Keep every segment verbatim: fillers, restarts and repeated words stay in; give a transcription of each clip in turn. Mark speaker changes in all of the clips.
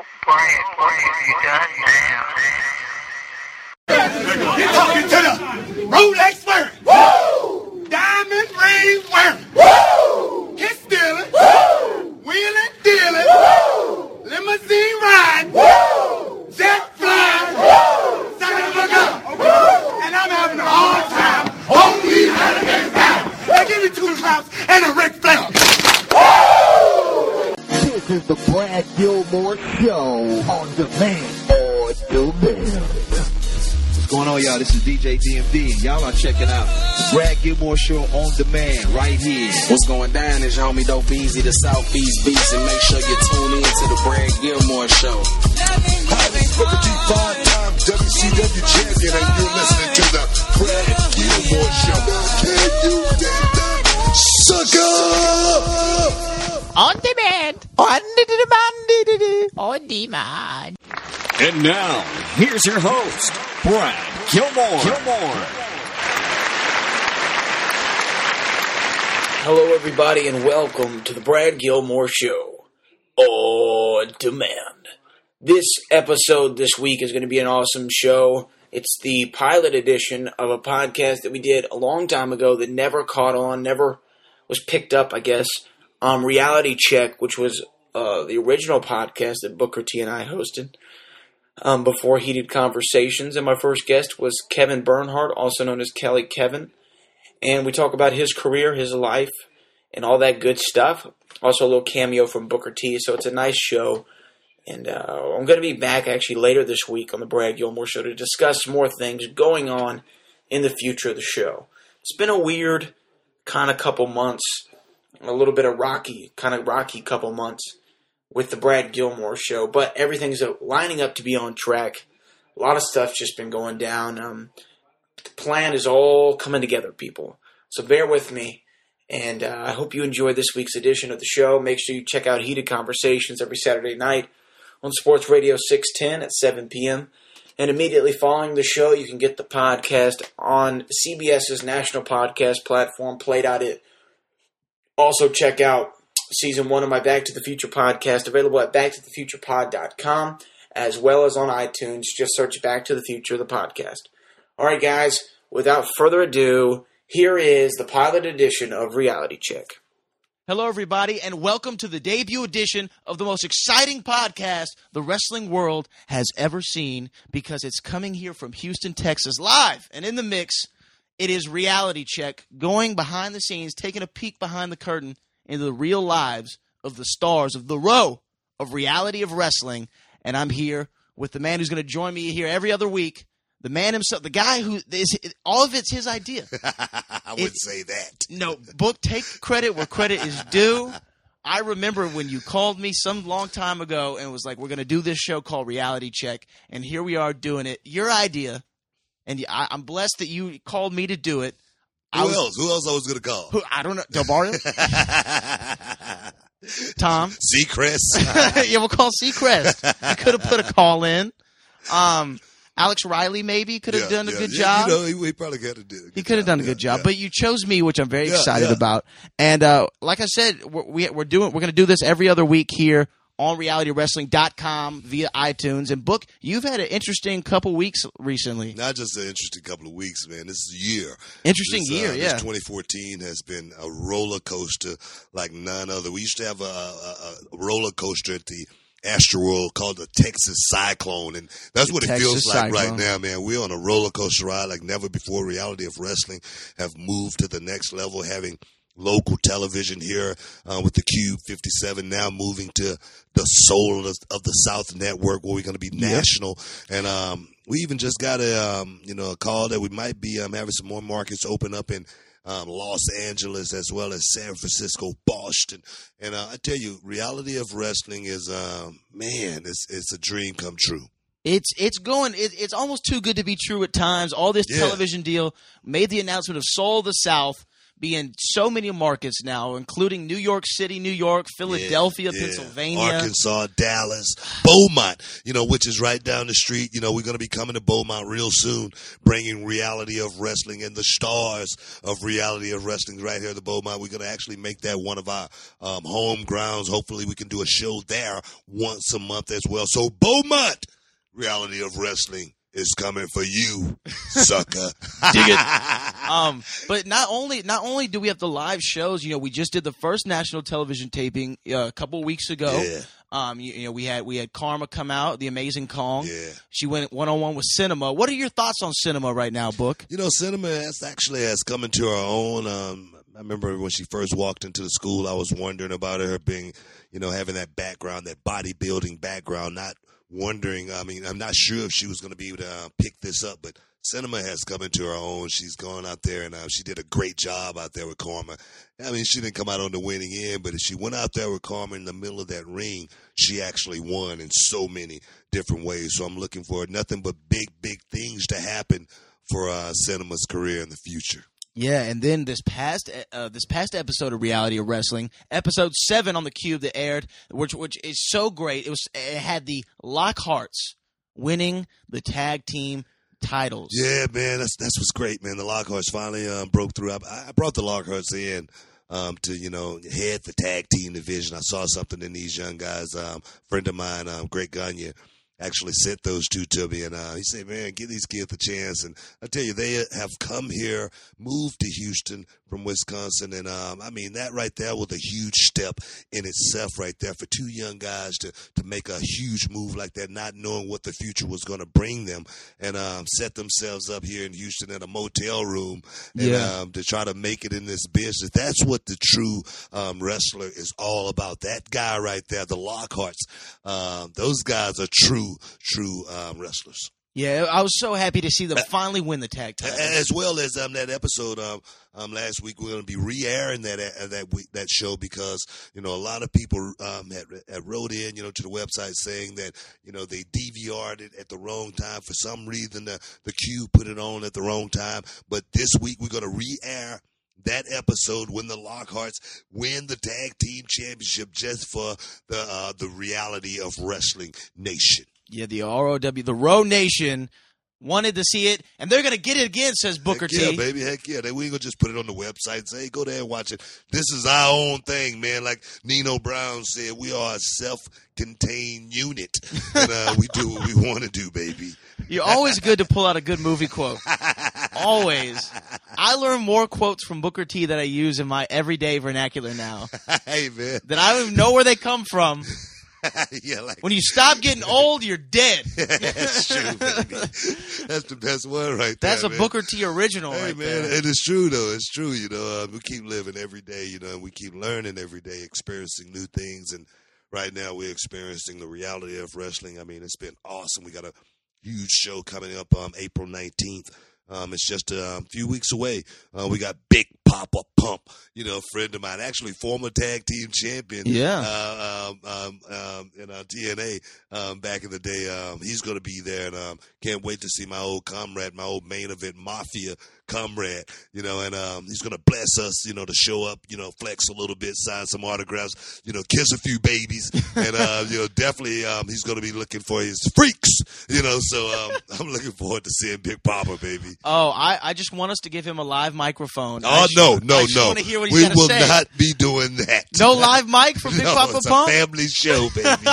Speaker 1: Brian, Brian, you done now.
Speaker 2: You're talking to the Rolex wearing, woo! Diamond ring wearing, woo! Kiss stealing, woo! Wheeling dealing, woo! Limousine riding, woo! Jet flying, woo! Son of a gun, woo! And I'm having a hard time. Only hurricane time. Now give me two claps and a Ric Flair.
Speaker 3: This is the Brad Gilmore Show on demand. On demand.
Speaker 4: What's going on, y'all? This is D J D M D, and y'all are checking out the Brad Gilmore Show on demand right here.
Speaker 5: What's going down is your homie Dope Easy, the Southeast Beast, and make sure you tune in to the Brad Gilmore Show.
Speaker 6: Hi, this is Booker T, five-time W C W champion, and you're listening to the Brad Gilmore Show. Can you dig that, sucker?
Speaker 7: On demand. On demand. On demand.
Speaker 8: And now, here's your host, Brad Gilmore. Gilmore.
Speaker 9: Hello, everybody, and welcome to the Brad Gilmore Show on demand. This episode this week is going to be an awesome show. It's the pilot edition of a podcast that we did a long time ago that never caught on, never was picked up, I guess. Um, Reality Check, which was uh, the original podcast that Booker T and I hosted um, before Heated Conversations. And my first guest was Kevin Bernhardt, also known as Kelly Kevin. And we talk about his career, his life, and all that good stuff. Also a little cameo from Booker T, so it's a nice show. And uh, I'm going to be back actually later this week on the Brad Gilmore Show to discuss more things going on in the future of the show. It's been a weird kind of couple months. A little bit of rocky, kind of rocky couple months with the Brad Gilmore Show, but everything's lining up to be on track. A lot of stuff's just been going down. Um, the plan is all coming together, people. So bear with me, and uh, I hope you enjoyed this week's edition of the show. Make sure you check out Heated Conversations every Saturday night on Sports Radio six ten at seven p.m. And immediately following the show, you can get the podcast on CBS's national podcast platform, Play.it. Also, check out Season one of my Back to the Future podcast, available at back to the future pod dot com, as well as on iTunes. Just search Back to the Future, the podcast. All right, guys, without further ado, here is the pilot edition of Reality Check.
Speaker 7: Hello, everybody, and welcome to the debut edition of the most exciting podcast the wrestling world has ever seen, because it's coming here from Houston, Texas, live and in the mix. It is Reality Check, going behind the scenes, taking a peek behind the curtain into the real lives of the stars of the row of reality of wrestling. And I'm here with the man who's going to join me here every other week, the man himself, the guy who is all of it's his idea.
Speaker 6: I would it, say that.
Speaker 7: No, Book, take credit where credit is due. I remember when you called me some long time ago and was like, we're going to do this show called Reality Check, and here we are doing it. Your idea. And I, I'm blessed that you called me to do it.
Speaker 6: Who
Speaker 7: I was,
Speaker 6: else? Who else I was going to call?
Speaker 7: Who, I don't know. Del Barrio? Tom?
Speaker 6: Seacrest?
Speaker 7: Yeah, we'll call Seacrest. You could have put a call in. Um, Alex Riley maybe could have
Speaker 6: yeah,
Speaker 7: done a
Speaker 6: yeah,
Speaker 7: good
Speaker 6: yeah,
Speaker 7: job.
Speaker 6: You know, he, he probably could have done.
Speaker 7: He could have done a good
Speaker 6: yeah,
Speaker 7: job,
Speaker 6: yeah.
Speaker 7: but you chose me, which I'm very
Speaker 6: yeah,
Speaker 7: excited
Speaker 6: yeah.
Speaker 7: about. And uh, like I said, we're, we, we're doing we're going to do this every other week here on reality wrestling dot com via iTunes. And Book, you've had an interesting couple weeks recently.
Speaker 6: Not just an interesting couple of weeks, man. This is a year.
Speaker 7: Interesting
Speaker 6: this,
Speaker 7: year,
Speaker 6: uh,
Speaker 7: yeah.
Speaker 6: This twenty fourteen has been a roller coaster like none other. We used to have a, a, a roller coaster at the Astroworld called the Texas Cyclone, and that's
Speaker 7: the
Speaker 6: what it
Speaker 7: Texas
Speaker 6: feels like
Speaker 7: Cyclone.
Speaker 6: right now, man. We're on a roller coaster ride like never before. Reality of wrestling have moved to the next level, having local television here uh, with the Cube fifty-seven, now moving to the Soul of the, of the South Network, where we're going to be
Speaker 7: yep.
Speaker 6: national. And um, we even just got a um, you know a call that we might be um, having some more markets open up in um, Los Angeles as well as San Francisco, Boston. And uh, I tell you, reality of wrestling is um, man, it's it's a dream come true.
Speaker 7: It's it's going. It, it's almost too good to be true at times. All this
Speaker 6: Yeah.
Speaker 7: television deal made the announcement of Soul of the South. be in so many markets now, including New York City, New York, Philadelphia,
Speaker 6: yeah, yeah.
Speaker 7: Pennsylvania,
Speaker 6: Arkansas, Dallas, Beaumont, you know, which is right down the street. You know, we're going to be coming to Beaumont real soon, bringing reality of wrestling and the stars of reality of wrestling right here at the Beaumont. We're going to actually make that one of our um, home grounds. Hopefully we can do a show there once a month as well. So Beaumont, reality of wrestling is coming for you, sucker.
Speaker 7: Dig it. Um, but not only not only do we have the live shows, you know, we just did the first national television taping uh, a couple weeks ago.
Speaker 6: Yeah.
Speaker 7: Um, you, you know, we had we had Karma come out, the Amazing Kong.
Speaker 6: Yeah.
Speaker 7: She went one on one with Cinema. What are your thoughts on Cinema right now, Book?
Speaker 6: You know, Cinema has actually has come into her own. Um, I remember when she first walked into the school, I was wondering about her being, you know, having that background, that bodybuilding background, not wondering, I mean, I'm not sure if she was going to be able to uh, pick this up, but Cinema has come into her own. She's gone out there, and uh, she did a great job out there with Karma. I mean, she didn't come out on the winning end, but if she went out there with Karma in the middle of that ring, she actually won in so many different ways. So I'm looking for nothing but big, big things to happen for uh, Cinema's career in the future.
Speaker 7: Yeah, and then this past uh, this past episode of Reality of Wrestling, episode seven on the Cube that aired, which which is so great. It was it had the Lockharts winning the tag team titles.
Speaker 6: Yeah, man, that's that's what's great, man. The Lockharts finally um, broke through. I, I brought the Lockharts in um, to you know head the tag team division. I saw something in these young guys. Um, friend of mine, um, Greg Gagne, actually sent those two to me, and uh, he said, man, give these kids a chance. And I tell you, they have come here, moved to Houston from Wisconsin, and um, I mean, that right there was a huge step in itself right there for two young guys to, to make a huge move like that, not knowing what the future was going to bring them, and um, set themselves up here in Houston in a motel room and
Speaker 7: Yeah.
Speaker 6: um, to try to make it in this business. That's what the true um, wrestler is all about. That guy right there, the Lockharts, um, those guys are true True um, wrestlers.
Speaker 7: Yeah, I was so happy to see them finally win the tag titles.
Speaker 6: As well as um, that episode um, um, last week, we're going to be re-airing that uh, that week, that show because you know a lot of people um, had, had wrote in you know to the website saying that you know they D V R'd it at the wrong time for some reason. The the Q put it on at the wrong time, but this week we're going to re-air that episode when the Lockharts win the tag team championship just for the uh, the reality of Wrestling Nation.
Speaker 7: Yeah, the R O W, the Row Nation wanted to see it, and they're going to get it again, says Booker
Speaker 6: Heck yeah,
Speaker 7: T.
Speaker 6: baby. Heck yeah. They, we ain't going to just put it on the website and say, hey, go there and watch it. This is our own thing, man. Like Nino Brown said, we are a self-contained unit. And uh, we do what we want to do, baby.
Speaker 7: You're always good to pull out a good movie quote. Always. I learn more quotes from Booker T that I use in my everyday vernacular now.
Speaker 6: Hey, man.
Speaker 7: That I don't even know where they come from.
Speaker 6: Yeah, like,
Speaker 7: when you stop getting old, you're dead.
Speaker 6: That's true, baby. That's the best one right there.
Speaker 7: That's a
Speaker 6: man.
Speaker 7: Booker T original
Speaker 6: hey,
Speaker 7: right
Speaker 6: man,
Speaker 7: there.
Speaker 6: And it's true, though. It's true, you know. Uh, we keep living every day, you know, and we keep learning every day, experiencing new things. And right now we're experiencing the reality of wrestling. I mean, it's been awesome. We got a huge show coming up um, April nineteenth. Um, it's just a few weeks away. Uh, we got Big Papa Pump, you know, a friend of mine, actually former tag team champion.
Speaker 7: Yeah.
Speaker 6: Uh, um, um, um, in uh, T N A um, back in the day. Um, he's going to be there, and um, can't wait to see my old comrade, my old main event Mafia comrade, you know, and um, he's going to bless us, you know, to show up, you know, flex a little bit, sign some autographs, you know, kiss a few babies, and, uh, you know, definitely um, he's going to be looking for his freaks, you know, so um, I'm looking forward to seeing Big Papa, baby.
Speaker 7: Oh, I, I just want us to give him a live microphone.
Speaker 6: Oh,
Speaker 7: I just,
Speaker 6: no, no,
Speaker 7: I just
Speaker 6: no.
Speaker 7: want to hear what he's
Speaker 6: we
Speaker 7: gotta
Speaker 6: will
Speaker 7: say.
Speaker 6: not be doing that.
Speaker 7: No live mic from Big
Speaker 6: no,
Speaker 7: Papa
Speaker 6: it's
Speaker 7: Pump?
Speaker 6: a family show, baby.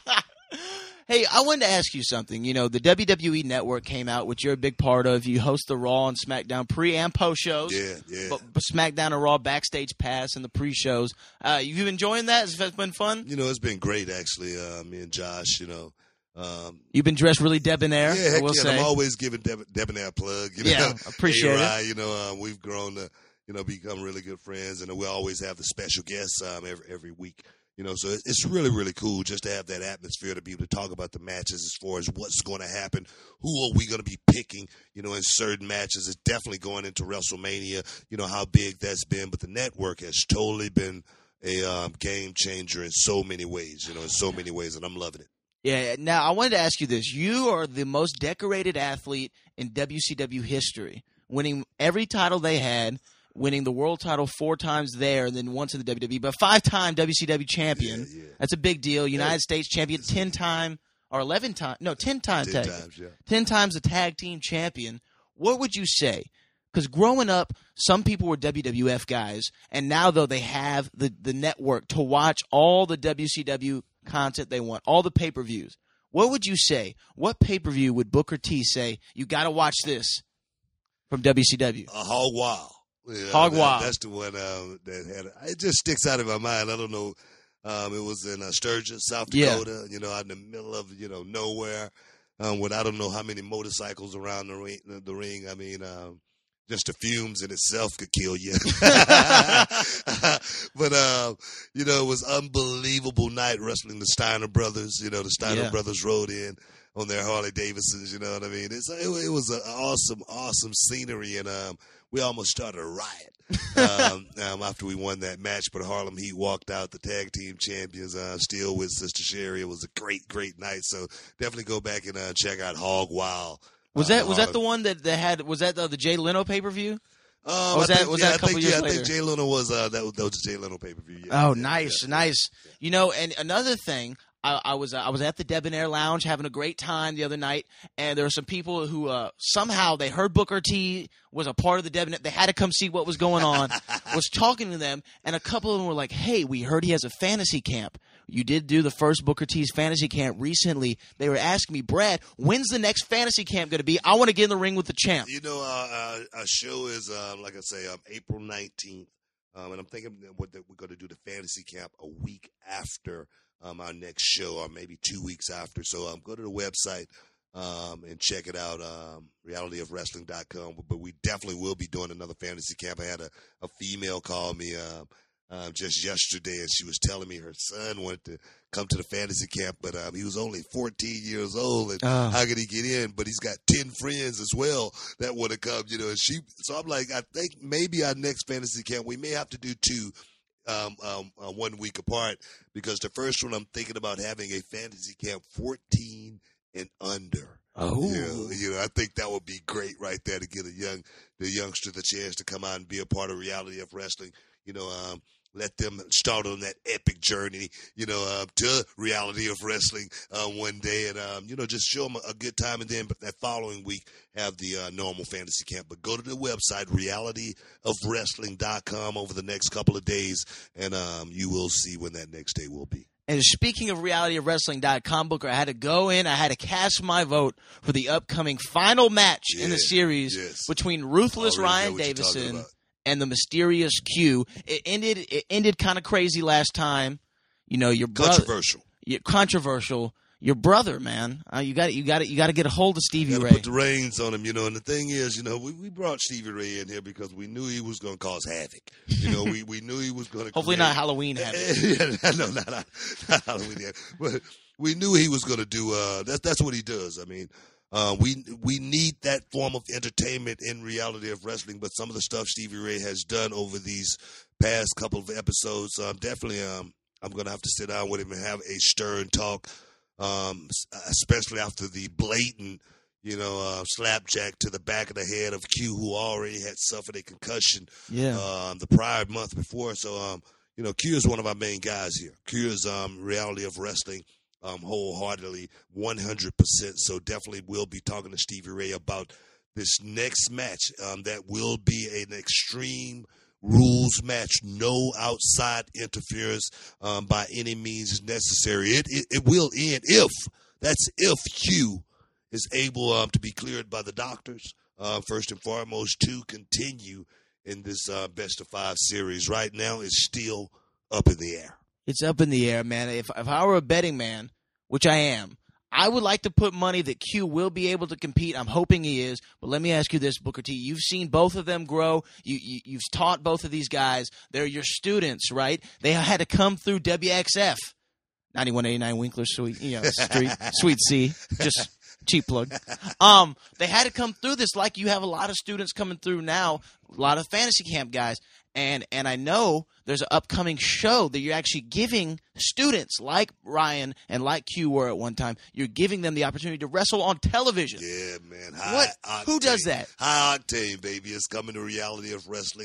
Speaker 7: Hey, I wanted to ask you something. You know, the W W E Network came out, which you're a big part of. You host the Raw and SmackDown pre- and post shows.
Speaker 6: Yeah, yeah.
Speaker 7: But, but SmackDown and Raw backstage pass and the pre-shows. Uh, you been enjoying that? Has that been fun?
Speaker 6: You know, it's been great, actually. Uh, me and Josh, you know. Um,
Speaker 7: You've been dressed really debonair,
Speaker 6: yeah, heck
Speaker 7: I will
Speaker 6: yeah.
Speaker 7: say.
Speaker 6: I'm always giving Deb- Debonair a plug. You know?
Speaker 7: Yeah, appreciate
Speaker 6: A-Rod,
Speaker 7: it.
Speaker 6: You know, um, we've grown to, you know, become really good friends, and we always have the special guests um, every every week. You know, so it's really, really cool just to have that atmosphere to be able to talk about the matches as far as what's going to happen, who are we going to be picking, you know, in certain matches. It's definitely going into WrestleMania, you know, how big that's been. But the network has totally been a um, game changer in so many ways, you know, in so many ways, and I'm loving it.
Speaker 7: Yeah, now I wanted to ask you this. You are the most decorated athlete in W C W history, winning every title they had. winning the world title four times there and then once in the W W E, but five-time W C W champion.
Speaker 6: Yeah, yeah.
Speaker 7: That's a big deal. United yeah. States champion, ten-time or eleven times, no, ten-time
Speaker 6: ten
Speaker 7: tag,
Speaker 6: times, yeah.
Speaker 7: ten times a tag team champion. What would you say? Because growing up, some people were W W F guys, and now, though, they have the, the network to watch all the W C W content they want, all the pay-per-views. What would you say? What pay-per-view would Booker T say, you got to watch this from W C W?
Speaker 6: A Hog Wild. Yeah,
Speaker 7: Hog
Speaker 6: that,
Speaker 7: Wild.
Speaker 6: That's the one uh, that had – it just sticks out in my mind. I don't know. Um, it was in uh, Sturgis, South Dakota, yeah. you know, out in the middle of, you know, nowhere um, with I don't know how many motorcycles around the ring. The, the ring. I mean um, – just the fumes in itself could kill you. But, uh, you know, it was unbelievable night wrestling the Steiner brothers. You know, the Steiner
Speaker 7: yeah. brothers
Speaker 6: rode in on their Harley Davidsons, you know what I mean? It's, it, it was an awesome, awesome scenery, and um, we almost started a riot um, um, after we won that match. But Harlem Heat walked out the tag team champions, uh, still with Sister Sherry. It was a great, great night. So definitely go back and uh, check out Hog Wild.
Speaker 7: Was that was that the one that, that had was that the, the Jay Leno pay per view?
Speaker 6: Um,
Speaker 7: was
Speaker 6: I
Speaker 7: that
Speaker 6: think,
Speaker 7: was
Speaker 6: yeah,
Speaker 7: that a couple
Speaker 6: I think,
Speaker 7: years
Speaker 6: yeah,
Speaker 7: later?
Speaker 6: I think Jay Leno was uh, that was that was the Jay Leno pay per view. Yeah,
Speaker 7: oh,
Speaker 6: yeah,
Speaker 7: nice,
Speaker 6: yeah,
Speaker 7: nice.
Speaker 6: Yeah.
Speaker 7: You know, and another thing, I, I was uh, I was at the Debonair Lounge having a great time the other night, and there were some people who uh, somehow they heard Booker T was a part of the Debonair. They had to come see what was going on. Was talking to them, and a couple of them were like, "Hey, we heard he has a fantasy camp. You did do the first Booker T's fantasy camp recently." They were asking me, "Brad, when's the next fantasy camp going to be? I want to get in the ring with the champ."
Speaker 6: You know, uh, uh, our show is um, like I say, um, April nineteenth, um, and I'm thinking that we're going to do the fantasy camp a week after um, our next show, or maybe two weeks after. So um, go to the website um, and check it out, um, reality of wrestling dot com. But we definitely will be doing another fantasy camp. I had a, a female call me um, um, just yesterday, and she was telling me her son wanted to come to the fantasy camp, but um, he was only fourteen years old, and
Speaker 7: oh.
Speaker 6: how could he get in? But he's got ten friends as well that want to come, you know. And she, so I'm like, I think maybe our next fantasy camp, we may have to do two. Um, um, uh, one week apart, because the first one I'm thinking about having a fantasy camp fourteen and under.
Speaker 7: Oh,
Speaker 6: you know, you know, I think that would be great right there to give a young the youngster the chance to come out and be a part of Reality of Wrestling. You know, um, let them start on that epic journey, you know, uh, to Reality of Wrestling uh, one day, and um, you know, just show them a, a good time, and then but that following week have the uh, normal fantasy camp. But go to the website reality of wrestling dot com over the next couple of days, and um, you will see when that next day will be.
Speaker 7: And speaking of reality of wrestling dot com, Booker, I had to go in. I had to cast my vote for the upcoming final match
Speaker 6: yeah,
Speaker 7: in the series
Speaker 6: yes.
Speaker 7: between Ruthless Ryan Davison and the Mysterious Q. It ended. It ended kind of crazy last time. You know, your brother.
Speaker 6: Controversial.
Speaker 7: Your, controversial. Your brother, man. Uh, you got. You got. You got to get a hold of Stevie
Speaker 6: you
Speaker 7: Ray.
Speaker 6: Put the reins on him, you know. And the thing is, you know, we, we brought Stevie Ray in here because we knew he was going to cause havoc. You know, we, we knew he was going to.
Speaker 7: Hopefully
Speaker 6: create,
Speaker 7: not Halloween havoc.
Speaker 6: yeah, no, not, not, not Halloween havoc. But we knew he was going to do. Uh, that's that's what he does. I mean. Uh, we we need that form of entertainment in Reality of Wrestling, but some of the stuff Stevie Ray has done over these past couple of episodes, um, definitely um, I'm going to have to sit down with him and have a stern talk, um, especially after the blatant, you know, uh, slapjack to the back of the head of Q, who already had suffered a concussion
Speaker 7: yeah.
Speaker 6: um, the prior month before. So, um, you know, Q is one of our main guys here. Q is um, Reality of Wrestling. Um, wholeheartedly, one hundred percent. So definitely we'll be talking to Stevie Ray about this next match um, that will be an Extreme Rules match. No outside interference um, by any means necessary. It, it it will end if, that's if Q is able um, to be cleared by the doctors, uh, first and foremost, to continue in this uh, best of five series. Right now it's still up in the air.
Speaker 7: It's up in the air, man. If if I were a betting man, which I am, I would like to put money that Q will be able to compete. I'm hoping he is. But let me ask you this, Booker T. You've seen both of them grow. You, you, you've taught both of these guys. They're your students, right? They had to come through W X F. ninety-one eighty-nine Winkler Street, you know, Street, Suite C. Just cheap plug. Um, they had to come through this like you have a lot of students coming through now, a lot of fantasy camp guys. And and I know there's an upcoming show that you're actually giving students like Ryan and like Q were at one time. You're giving them the opportunity to wrestle on television.
Speaker 6: Yeah, man. High
Speaker 7: What?
Speaker 6: octane.
Speaker 7: Who does that?
Speaker 6: High octane, baby. It's coming to Reality of Wrestling.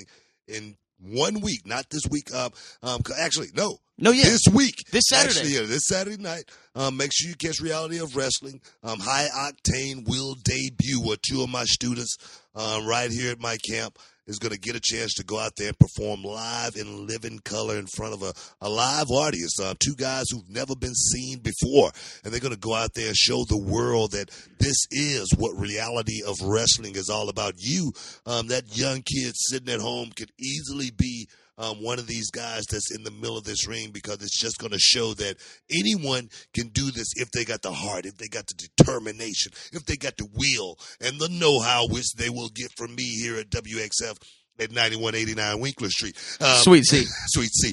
Speaker 6: in one week, not this week. Um, um, actually, no.
Speaker 7: No, yeah.
Speaker 6: This week.
Speaker 7: This Saturday.
Speaker 6: Actually, yeah, this Saturday night. Um, make sure you catch Reality of Wrestling. Um, High Octane will debut with two of my students um, right here at my camp. Is going to get a chance to go out there and perform live in living color in front of a, a live audience. Uh, two guys who've never been seen before. And they're going to go out there and show the world that this is what Reality of Wrestling is all about. You, um, that young kid sitting at home, could easily be Um, one of these guys that's in the middle of this ring, because it's just going to show that anyone can do this if they got the heart, if they got the determination, if they got the will and the know-how, which they will get from me here at W X F at ninety-one eighty-nine Winkler Street. Um,
Speaker 7: Sweet C.
Speaker 6: Sweet C.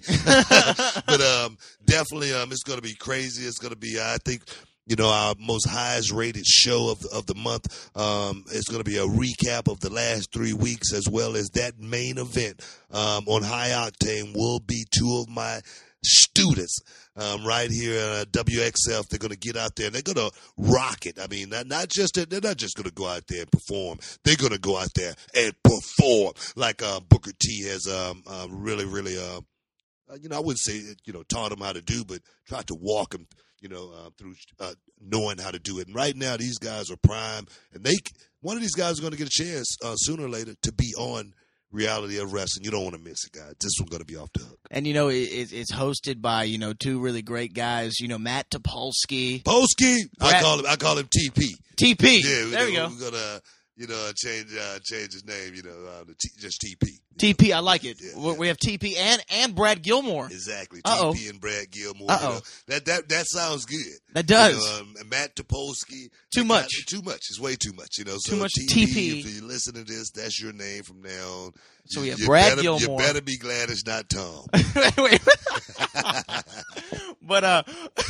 Speaker 6: But um, definitely um, it's going to be crazy. It's going to be, I think, you know, our most highest rated show of the, of the month. Um, it's going to be a recap of the last three weeks, as well as that main event um, on High Octane will be two of my students um, right here at W X F. They're going to get out there and they're going to rock it. I mean, not, not just they're not just going to go out there and perform. They're going to go out there and perform like uh, Booker T has um, uh, really, really, uh, you know, I wouldn't say, you know, taught them how to do, but tried to walk them, you know, uh, through uh, knowing how to do it. And right now, these guys are prime, and they one of these guys is going to get a chance uh, sooner or later to be on Reality of Wrestling. You don't want to miss it, guys. This one's going to be off the hook.
Speaker 7: And, you know, it, it's hosted by, you know, two really great guys. You know, Matt Topolsky.
Speaker 6: Polsky? I
Speaker 7: Brad-
Speaker 6: call him I call him T P.
Speaker 7: T P.
Speaker 6: Yeah,
Speaker 7: there we go.
Speaker 6: We're going to, you know, change uh, change his name, you know, uh, to T, just T P.
Speaker 7: T P, I like it.
Speaker 6: Yeah,
Speaker 7: we
Speaker 6: yeah.
Speaker 7: we have T P and, and Brad Gilmore.
Speaker 6: Exactly.
Speaker 7: Uh-oh.
Speaker 6: T P and Brad Gilmore.
Speaker 7: Uh-oh.
Speaker 6: You know, that, that, that sounds good.
Speaker 7: That does.
Speaker 6: You know, um, and Matt Topolsky.
Speaker 7: Too
Speaker 6: got-
Speaker 7: much.
Speaker 6: Too much. It's way too much. You know, so
Speaker 7: Too much
Speaker 6: T P,
Speaker 7: T P.
Speaker 6: if you listen to this, that's your name from now on.
Speaker 7: So
Speaker 6: You-
Speaker 7: we have
Speaker 6: you
Speaker 7: Brad
Speaker 6: better, You
Speaker 7: Gilmore.
Speaker 6: better be glad it's not Tom.
Speaker 7: wait, wait. But uh,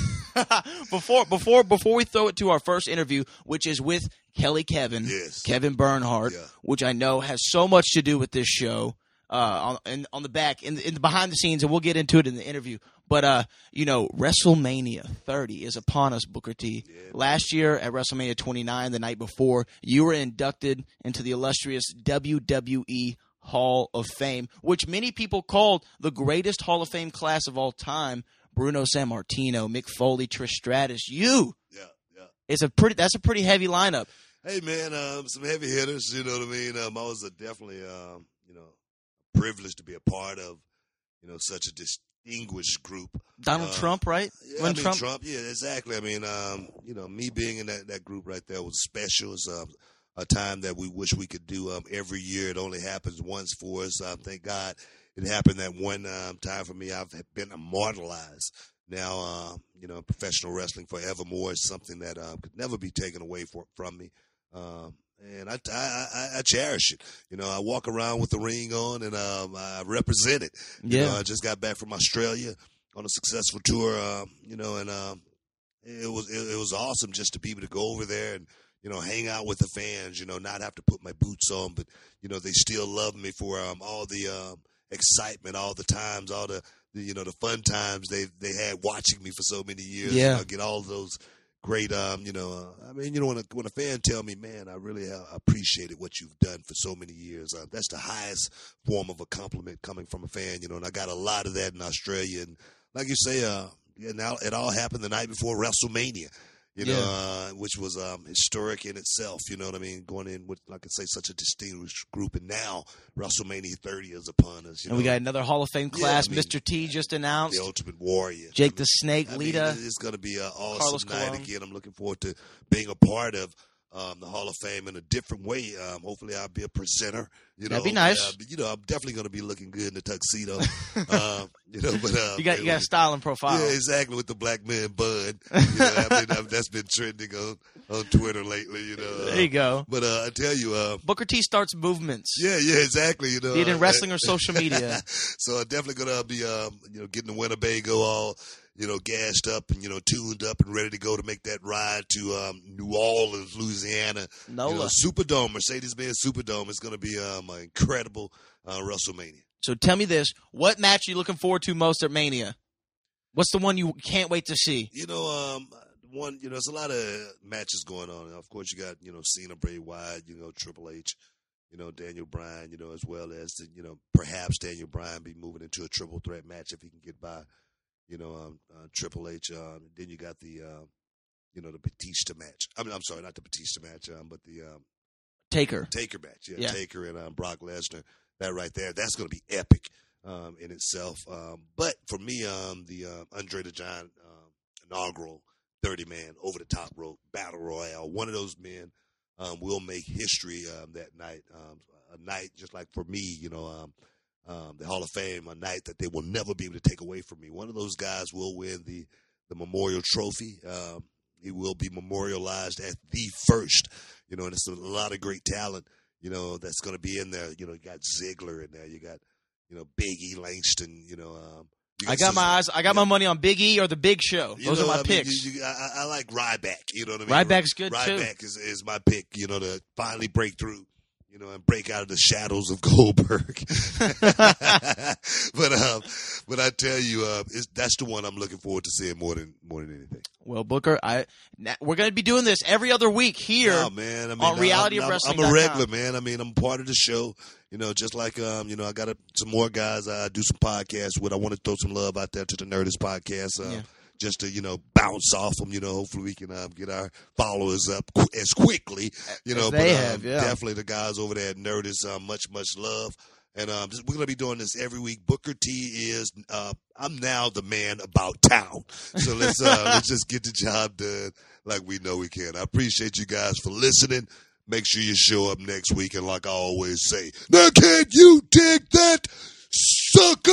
Speaker 7: before before before we throw it to our first interview, which is with Kelly Kevin,
Speaker 6: Yes.
Speaker 7: Kevin Bernhardt,
Speaker 6: Yeah.
Speaker 7: which I know has so much to do with this show. Uh, on in, on the back in the, in the behind the scenes, and we'll get into it in the interview. But uh, you know, WrestleMania thirty is upon us, Booker T.
Speaker 6: Yeah.
Speaker 7: Last year at WrestleMania twenty-nine, the night before, you were inducted into the illustrious W W E Hall of Fame, which many people called the greatest Hall of Fame class of all time. Bruno Sammartino, Mick Foley, Trish Stratus. You.
Speaker 6: Yeah, yeah.
Speaker 7: It's a pretty. That's a pretty heavy lineup.
Speaker 6: Hey, man, um, some heavy hitters, you know what I mean? Um, I was a definitely, um, you know, privileged to be a part of, you know, such a distinguished group.
Speaker 7: Donald
Speaker 6: Uh,
Speaker 7: Trump, right?
Speaker 6: Yeah,
Speaker 7: When
Speaker 6: I mean,
Speaker 7: Trump-
Speaker 6: Trump. Yeah, exactly. I mean, um, you know, me being in that, that group right there was special. It's um, a time that we wish we could do um, every year. It only happens once for us. Um, thank God it happened that one um, time for me. I've been immortalized. Now, uh, you know, professional wrestling forevermore is something that uh, could never be taken away for, from me. Um, and I, I, I, I cherish it. You know, I walk around with the ring on, and um, I represent it. You
Speaker 7: Yeah.
Speaker 6: know, I just got back from Australia on a successful tour, um, you know, and um, it was it, it was awesome just to be able to go over there and, you know, hang out with the fans, you know, not have to put my boots on, but, you know, they still love me for um, all the um, excitement, all the times, all the, the, you know, the fun times they they had watching me for so many years.
Speaker 7: Yeah.
Speaker 6: You know, get all those great, um, you know, uh, I mean, you know, when a, when a fan tell me, man, I really uh, appreciated what you've done for so many years, uh, that's the highest form of a compliment coming from a fan, you know, and I got a lot of that in Australia. And like you say, uh, yeah, now it all happened the night before WrestleMania. You know,
Speaker 7: Yeah.
Speaker 6: uh, which was um, historic in itself, you know what I mean? Going in with, like I say, such a distinguished group. And now WrestleMania thirty is upon us. You
Speaker 7: And
Speaker 6: know?
Speaker 7: we got another Hall of Fame
Speaker 6: Yeah,
Speaker 7: class.
Speaker 6: I mean,
Speaker 7: Mister T just announced.
Speaker 6: The Ultimate Warrior.
Speaker 7: Jake
Speaker 6: I
Speaker 7: the
Speaker 6: mean,
Speaker 7: Snake,
Speaker 6: I
Speaker 7: Lita.
Speaker 6: mean, it's going to be an awesome
Speaker 7: Carlos
Speaker 6: night
Speaker 7: Colon.
Speaker 6: again. I'm looking forward to being a part of um, the Hall of Fame in a different way. Um, hopefully, I'll be a presenter. You know,
Speaker 7: That'd be
Speaker 6: Hopefully
Speaker 7: nice.
Speaker 6: I'll be- you know, I'm definitely going to be looking good in the tuxedo. um, you know, but uh,
Speaker 7: You got you got a style and profile.
Speaker 6: yeah, exactly, with the black man bun. You know, I mean, I've, that's been trending on, on Twitter lately. You know,
Speaker 7: There you go.
Speaker 6: But uh, I tell you, uh,
Speaker 7: Booker T starts movements.
Speaker 6: yeah, yeah, exactly. You know,
Speaker 7: Be it in
Speaker 6: uh,
Speaker 7: wrestling or social media.
Speaker 6: so I'm definitely gonna be, um, you know, getting to Winnebago all, you know, gassed up and you know, tuned up and ready to go to make that ride to um, New Orleans, Louisiana.
Speaker 7: NOLA.
Speaker 6: You know, Superdome, Mercedes-Benz Superdome. It's gonna be um, an incredible uh, WrestleMania.
Speaker 7: So tell me this: what match are you looking forward to most at Mania? What's the one you can't wait to see?
Speaker 6: You know, um, one, you know, there's a lot of matches going on. Of course, you got, you know, Cena, Bray Wyatt, you know, Triple H. you know, Daniel Bryan, you know, as well as, the, you know, perhaps Daniel Bryan be moving into a triple threat match if he can get by, you know, um, uh, Triple H. Um, then you got the, uh, you know, the Batista match. I mean, I'm sorry, not the Batista match, um, but the um,
Speaker 7: Taker.
Speaker 6: Taker match. Yeah,
Speaker 7: yeah.
Speaker 6: Taker and um, Brock Lesnar. That right there, that's going to be epic um, in itself. Um, but for me, um, the uh, Andre the Giant um, inaugural thirty-man over-the-top rope battle royale, one of those men um, will make history um, that night. Um, a night just like for me, you know, um, um, the Hall of Fame, a night that they will never be able to take away from me. One of those guys will win the, the Memorial Trophy. Um, he will be memorialized as the first, you know, and it's a lot of great talent, you know, that's going to be in there. You know, you got Ziggler in there. You got, you know, Big E Langston, you know. Um, you
Speaker 7: I got my eyes. I got yeah. my money on Big E or the Big Show. Those
Speaker 6: you know,
Speaker 7: are my
Speaker 6: I
Speaker 7: picks.
Speaker 6: Mean, you, you, I, I like Ryback. You know what I mean?
Speaker 7: Ryback's good
Speaker 6: Ryback
Speaker 7: too.
Speaker 6: Ryback is, is my pick, you know, to finally break through. You know, and break out of the shadows of Goldberg. but um, but I tell you, uh, it's, that's the one I'm looking forward to seeing more than more than anything.
Speaker 7: Well, Booker, I we're going to be doing this every other week here
Speaker 6: oh, man. I mean,
Speaker 7: on Reality
Speaker 6: I'm,
Speaker 7: of Wrestling.
Speaker 6: I'm a regular, man. I mean, I'm part of the show. You know, just like um, you know, I got a, some more guys I do some podcasts with. I want to throw some love out there to the Nerdist podcast. Um, yeah. Just to, you know, bounce off them, you know, hopefully we can um, get our followers up qu- as quickly, you know.
Speaker 7: As
Speaker 6: but
Speaker 7: they
Speaker 6: um,
Speaker 7: have, yeah.
Speaker 6: definitely the guys over there at Nerdist, um, much, much love. And um, we're going to be doing this every week. Booker T is, uh, I'm now the man about town. So let's uh, let's just get the job done like we know we can. I appreciate you guys for listening. Make sure you show up next week. And like I always say, now can you dig that, sucker?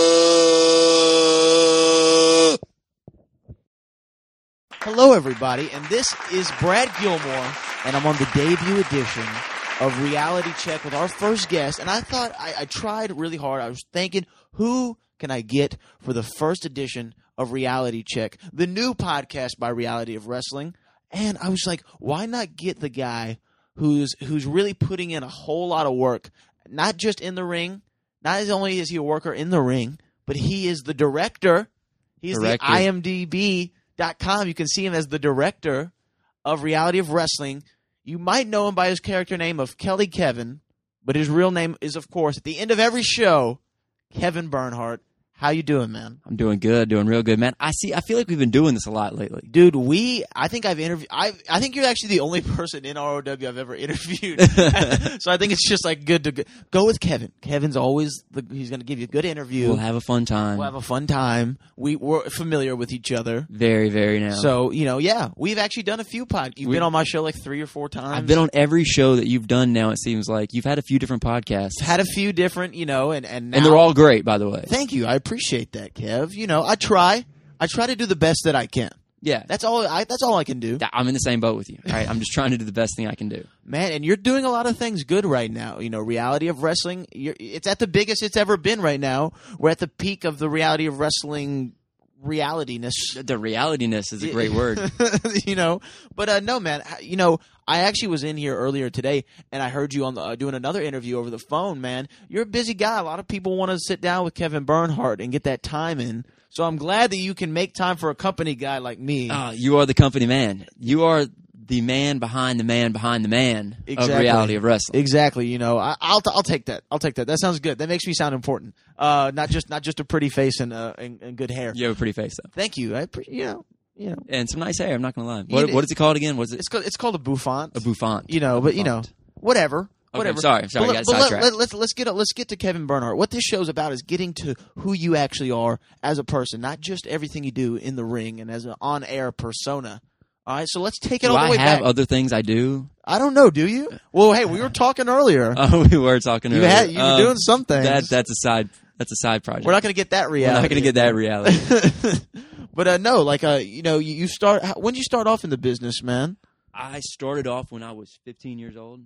Speaker 7: Hello, everybody, and this is Brad Gilmore, and I'm on the debut edition of Reality Check with our first guest. And I thought I, I tried really hard. I was thinking, who can I get for the first edition of Reality Check, the new podcast by Reality of Wrestling? And I was like, why not get the guy who's who's really putting in a whole lot of work, not just in the ring. Not as only is he a worker in the ring, but he is the director. He's director. The I M D B. Dot com. You can see him as the director of Reality of Wrestling. You might know him by his character name of Kelly Kevin, but his real name is, of course, at the end of every show, Kevin Bernhardt. How you doing, man?
Speaker 10: I'm doing good, doing real good, man. I see. I feel like we've been doing this a lot lately,
Speaker 7: dude. We, I think I've interviewed. I, I think you're actually the only person in R O W I've ever interviewed. So I think it's just like good to go, go with Kevin. Kevin's always the. He's going to give you a good interview.
Speaker 10: We'll have a fun time.
Speaker 7: We'll have a fun time. We we're familiar with each other,
Speaker 10: very, very now.
Speaker 7: So you know, yeah, we've actually done a few podcasts. You've we, been on my show like three or four times.
Speaker 10: I've been on every show that you've done. Now it seems like you've had a few different podcasts.
Speaker 7: Had a few different, you know, and and now,
Speaker 10: and they're all great, by the way.
Speaker 7: Thank you. I appreciate that, Kev. You know, I try. I try to do the best that I can.
Speaker 10: Yeah,
Speaker 7: that's all. I, that's all I can do.
Speaker 10: I'm in the same boat with you. All right, I'm just trying to do the best thing I can do.
Speaker 7: Man, and you're doing a lot of things good right now. You know, Reality of Wrestling. You're, it's at the biggest it's ever been right now. We're at the peak of the Reality of Wrestling realityness.
Speaker 10: The realityness is a great word.
Speaker 7: You know, but uh, no, man. You know, I actually was in here earlier today, and I heard you on the, uh, doing another interview over the phone. Man, you're a busy guy. A lot of people want to sit down with Kevin Bernhardt and get that time in. So I'm glad that you can make time for a company guy like me.
Speaker 10: Uh, you are the company man. You are the man behind the man behind the man
Speaker 7: exactly.
Speaker 10: of Reality of Wrestling.
Speaker 7: Exactly. You know, I, I'll I'll take that. I'll take that. That sounds good. That makes me sound important. Uh, not just not just a pretty face and uh and, and good hair.
Speaker 10: You have a pretty face though.
Speaker 7: Thank you. I you know you know
Speaker 10: and some nice hair. I'm not gonna lie. What what is it called again? What is it?
Speaker 7: It's called it's called a bouffant.
Speaker 10: A bouffant.
Speaker 7: You know,
Speaker 10: a
Speaker 7: but
Speaker 10: bouffant.
Speaker 7: you know whatever.
Speaker 10: Okay,
Speaker 7: Whatever.
Speaker 10: sorry, sorry,
Speaker 7: but,
Speaker 10: got
Speaker 7: but
Speaker 10: sidetracked.
Speaker 7: Let, let, let's let's get let's get to Kevin Bernhardt. What this show's about is getting to who you actually are as a person, not just everything you do in the ring and as an on-air persona. All right, so let's take it
Speaker 10: do
Speaker 7: all the
Speaker 10: I
Speaker 7: way
Speaker 10: have
Speaker 7: back.
Speaker 10: Other things I do?
Speaker 7: I don't know. Do you? Well, hey, we were talking earlier.
Speaker 10: Oh, we were talking
Speaker 7: you
Speaker 10: earlier.
Speaker 7: Had, you were
Speaker 10: um,
Speaker 7: doing some things.
Speaker 10: That, that's a side. That's a side project.
Speaker 7: We're not going to get that reality.
Speaker 10: We're not going to get that reality.
Speaker 7: But uh, no, like uh, you know, you, you start. How, when did you start off in the business, man?
Speaker 10: I started off when I was fifteen years old.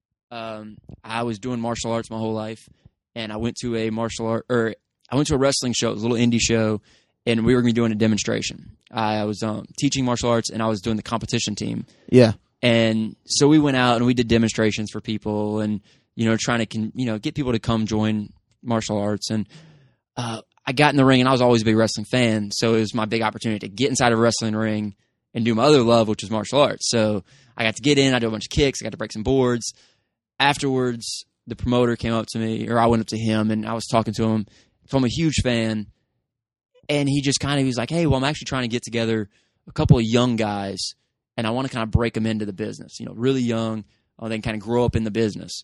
Speaker 10: Um, I was doing martial arts my whole life, and I went to a martial art or I went to a wrestling show. It was a little indie show, and we were going to be doing a demonstration. I was um, teaching martial arts, and I was doing the competition team.
Speaker 7: Yeah,
Speaker 10: and so we went out and we did demonstrations for people, and you know, trying to con- you know get people to come join martial arts. And uh, I got in the ring, and I was always a big wrestling fan, so it was my big opportunity to get inside a wrestling ring and do my other love, which was martial arts. So I got to get in. I did a bunch of kicks. I got to break some boards. afterwards, the promoter came up to me, or I went up to him, and I was talking to him. So I'm a huge fan, and he just kind of, he was like, hey, well, I'm actually trying to get together a couple of young guys, and I want to kind of break them into the business, you know, really young, uh, they can kind of grow up in the business.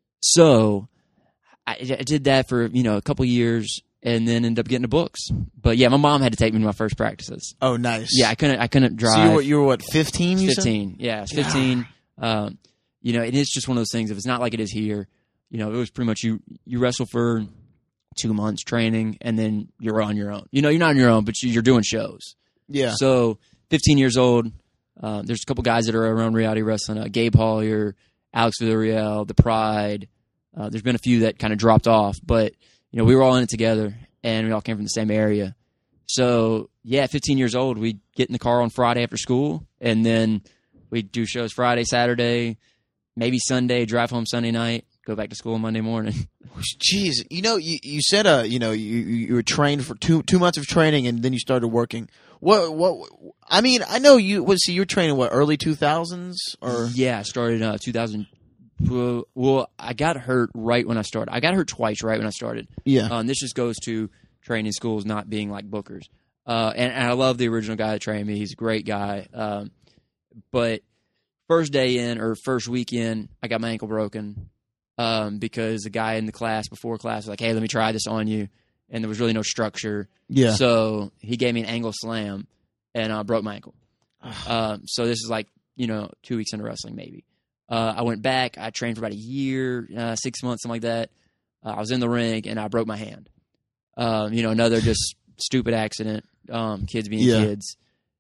Speaker 10: So I, I did that for, you know, a couple of years, and then ended up getting the books. But yeah, my mom had to take me to my first practices.
Speaker 7: Oh, nice.
Speaker 10: Yeah, I couldn't, I couldn't drive.
Speaker 7: So you were, you were what, fifteen? You
Speaker 10: fifteen,
Speaker 7: said?
Speaker 10: yeah, fifteen. Um, you know, and it's just one of those things. If it's not like it is here, you know, it was pretty much you. You wrestle for two months training, and then you're on your own. You know, you're not on your own, but you're doing shows.
Speaker 7: Yeah.
Speaker 10: So, fifteen years old. Uh, there's a couple guys that are around reality wrestling. Uh, Gabe Hollier, Alex Villarreal, The Pride. Uh, there's been a few that kind of dropped off, but you know, we were all in it together, and we all came from the same area. So, yeah, fifteen years old, we'd get in the car on Friday after school, and then we'd do shows Friday, Saturday, maybe Sunday, drive home Sunday night, go back to school Monday morning.
Speaker 7: Jeez, you know, you, you said uh, you know, you you were trained for two two months of training, and then you started working. What what? I mean, I know you was so you were training what, early two thousands or
Speaker 10: yeah, I started uh, two thousand. Well, well, I got hurt right when I started. I got hurt twice right when I started.
Speaker 7: Yeah,
Speaker 10: um, this just goes to training schools not being like bookers. Uh, and, and I love the original guy that trained me. He's a great guy. Um, but first day in or first weekend, I got my ankle broken um, because the guy in the class before class was like, hey, let me try this on you. And there was really no structure.
Speaker 7: Yeah.
Speaker 10: So he gave me an angle slam and I uh, broke my ankle. um, so this is like, you know, two weeks into wrestling maybe. Uh, I went back. I trained for about a year, uh, six months, something like that. Uh, I was in the ring and I broke my hand. Um, you know, another just stupid accident. Um, kids being
Speaker 7: yeah.
Speaker 10: kids.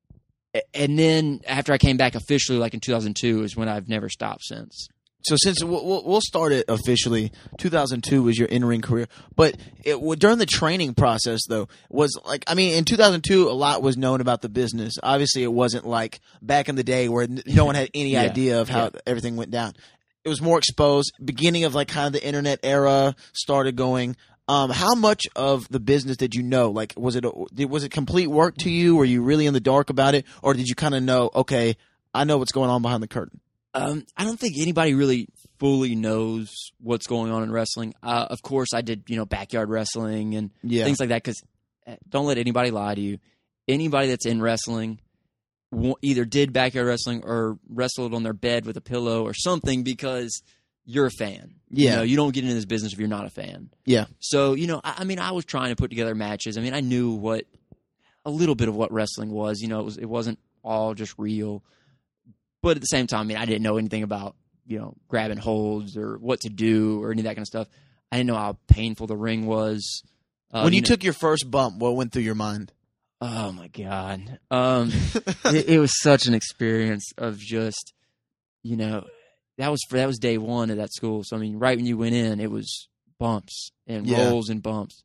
Speaker 10: And then after I came back officially, like in two thousand two, is when I've never stopped since.
Speaker 7: So since we'll, we'll start it officially, two thousand two was your in-ring career. But it, during the training process, though, was like, I mean, in two thousand two, a lot was known about the business. Obviously, it wasn't like back in the day where no one had any
Speaker 10: yeah.
Speaker 7: idea of how yeah. everything went down. It was more exposed. Beginning of like kind of the internet era started going. Um, how much of the business did you know? Like, was it a, was it complete work to you? Were you really in the dark about it, or did you kind of know? Okay, I know what's going on behind the curtain.
Speaker 10: Um, I don't think anybody really fully knows what's going on in wrestling. Uh, of course, I did, you know, backyard wrestling and
Speaker 7: yeah. things
Speaker 10: like that. Because don't let anybody lie to you. Anybody that's in wrestling either did backyard wrestling or wrestled on their bed with a pillow or something because you're a fan.
Speaker 7: Yeah.
Speaker 10: You know, you don't get into this business if you're not a fan.
Speaker 7: Yeah.
Speaker 10: So, you know, I, I mean, I was trying to put together matches. I mean, I knew what a little bit of what wrestling was. You know, it was it wasn't all just real. But at the same time, I mean, I didn't know anything about, you know, grabbing holds or what to do or any of that kind of stuff. I didn't know how painful the ring was. Uh,
Speaker 7: when you,
Speaker 10: you know,
Speaker 7: took your first bump, what went through your mind?
Speaker 10: Oh, my God. Um, it, it was such an experience of just, you know, that was that was day one of that school. So, I mean, right when you went in, it was bumps and
Speaker 7: yeah.
Speaker 10: rolls and bumps.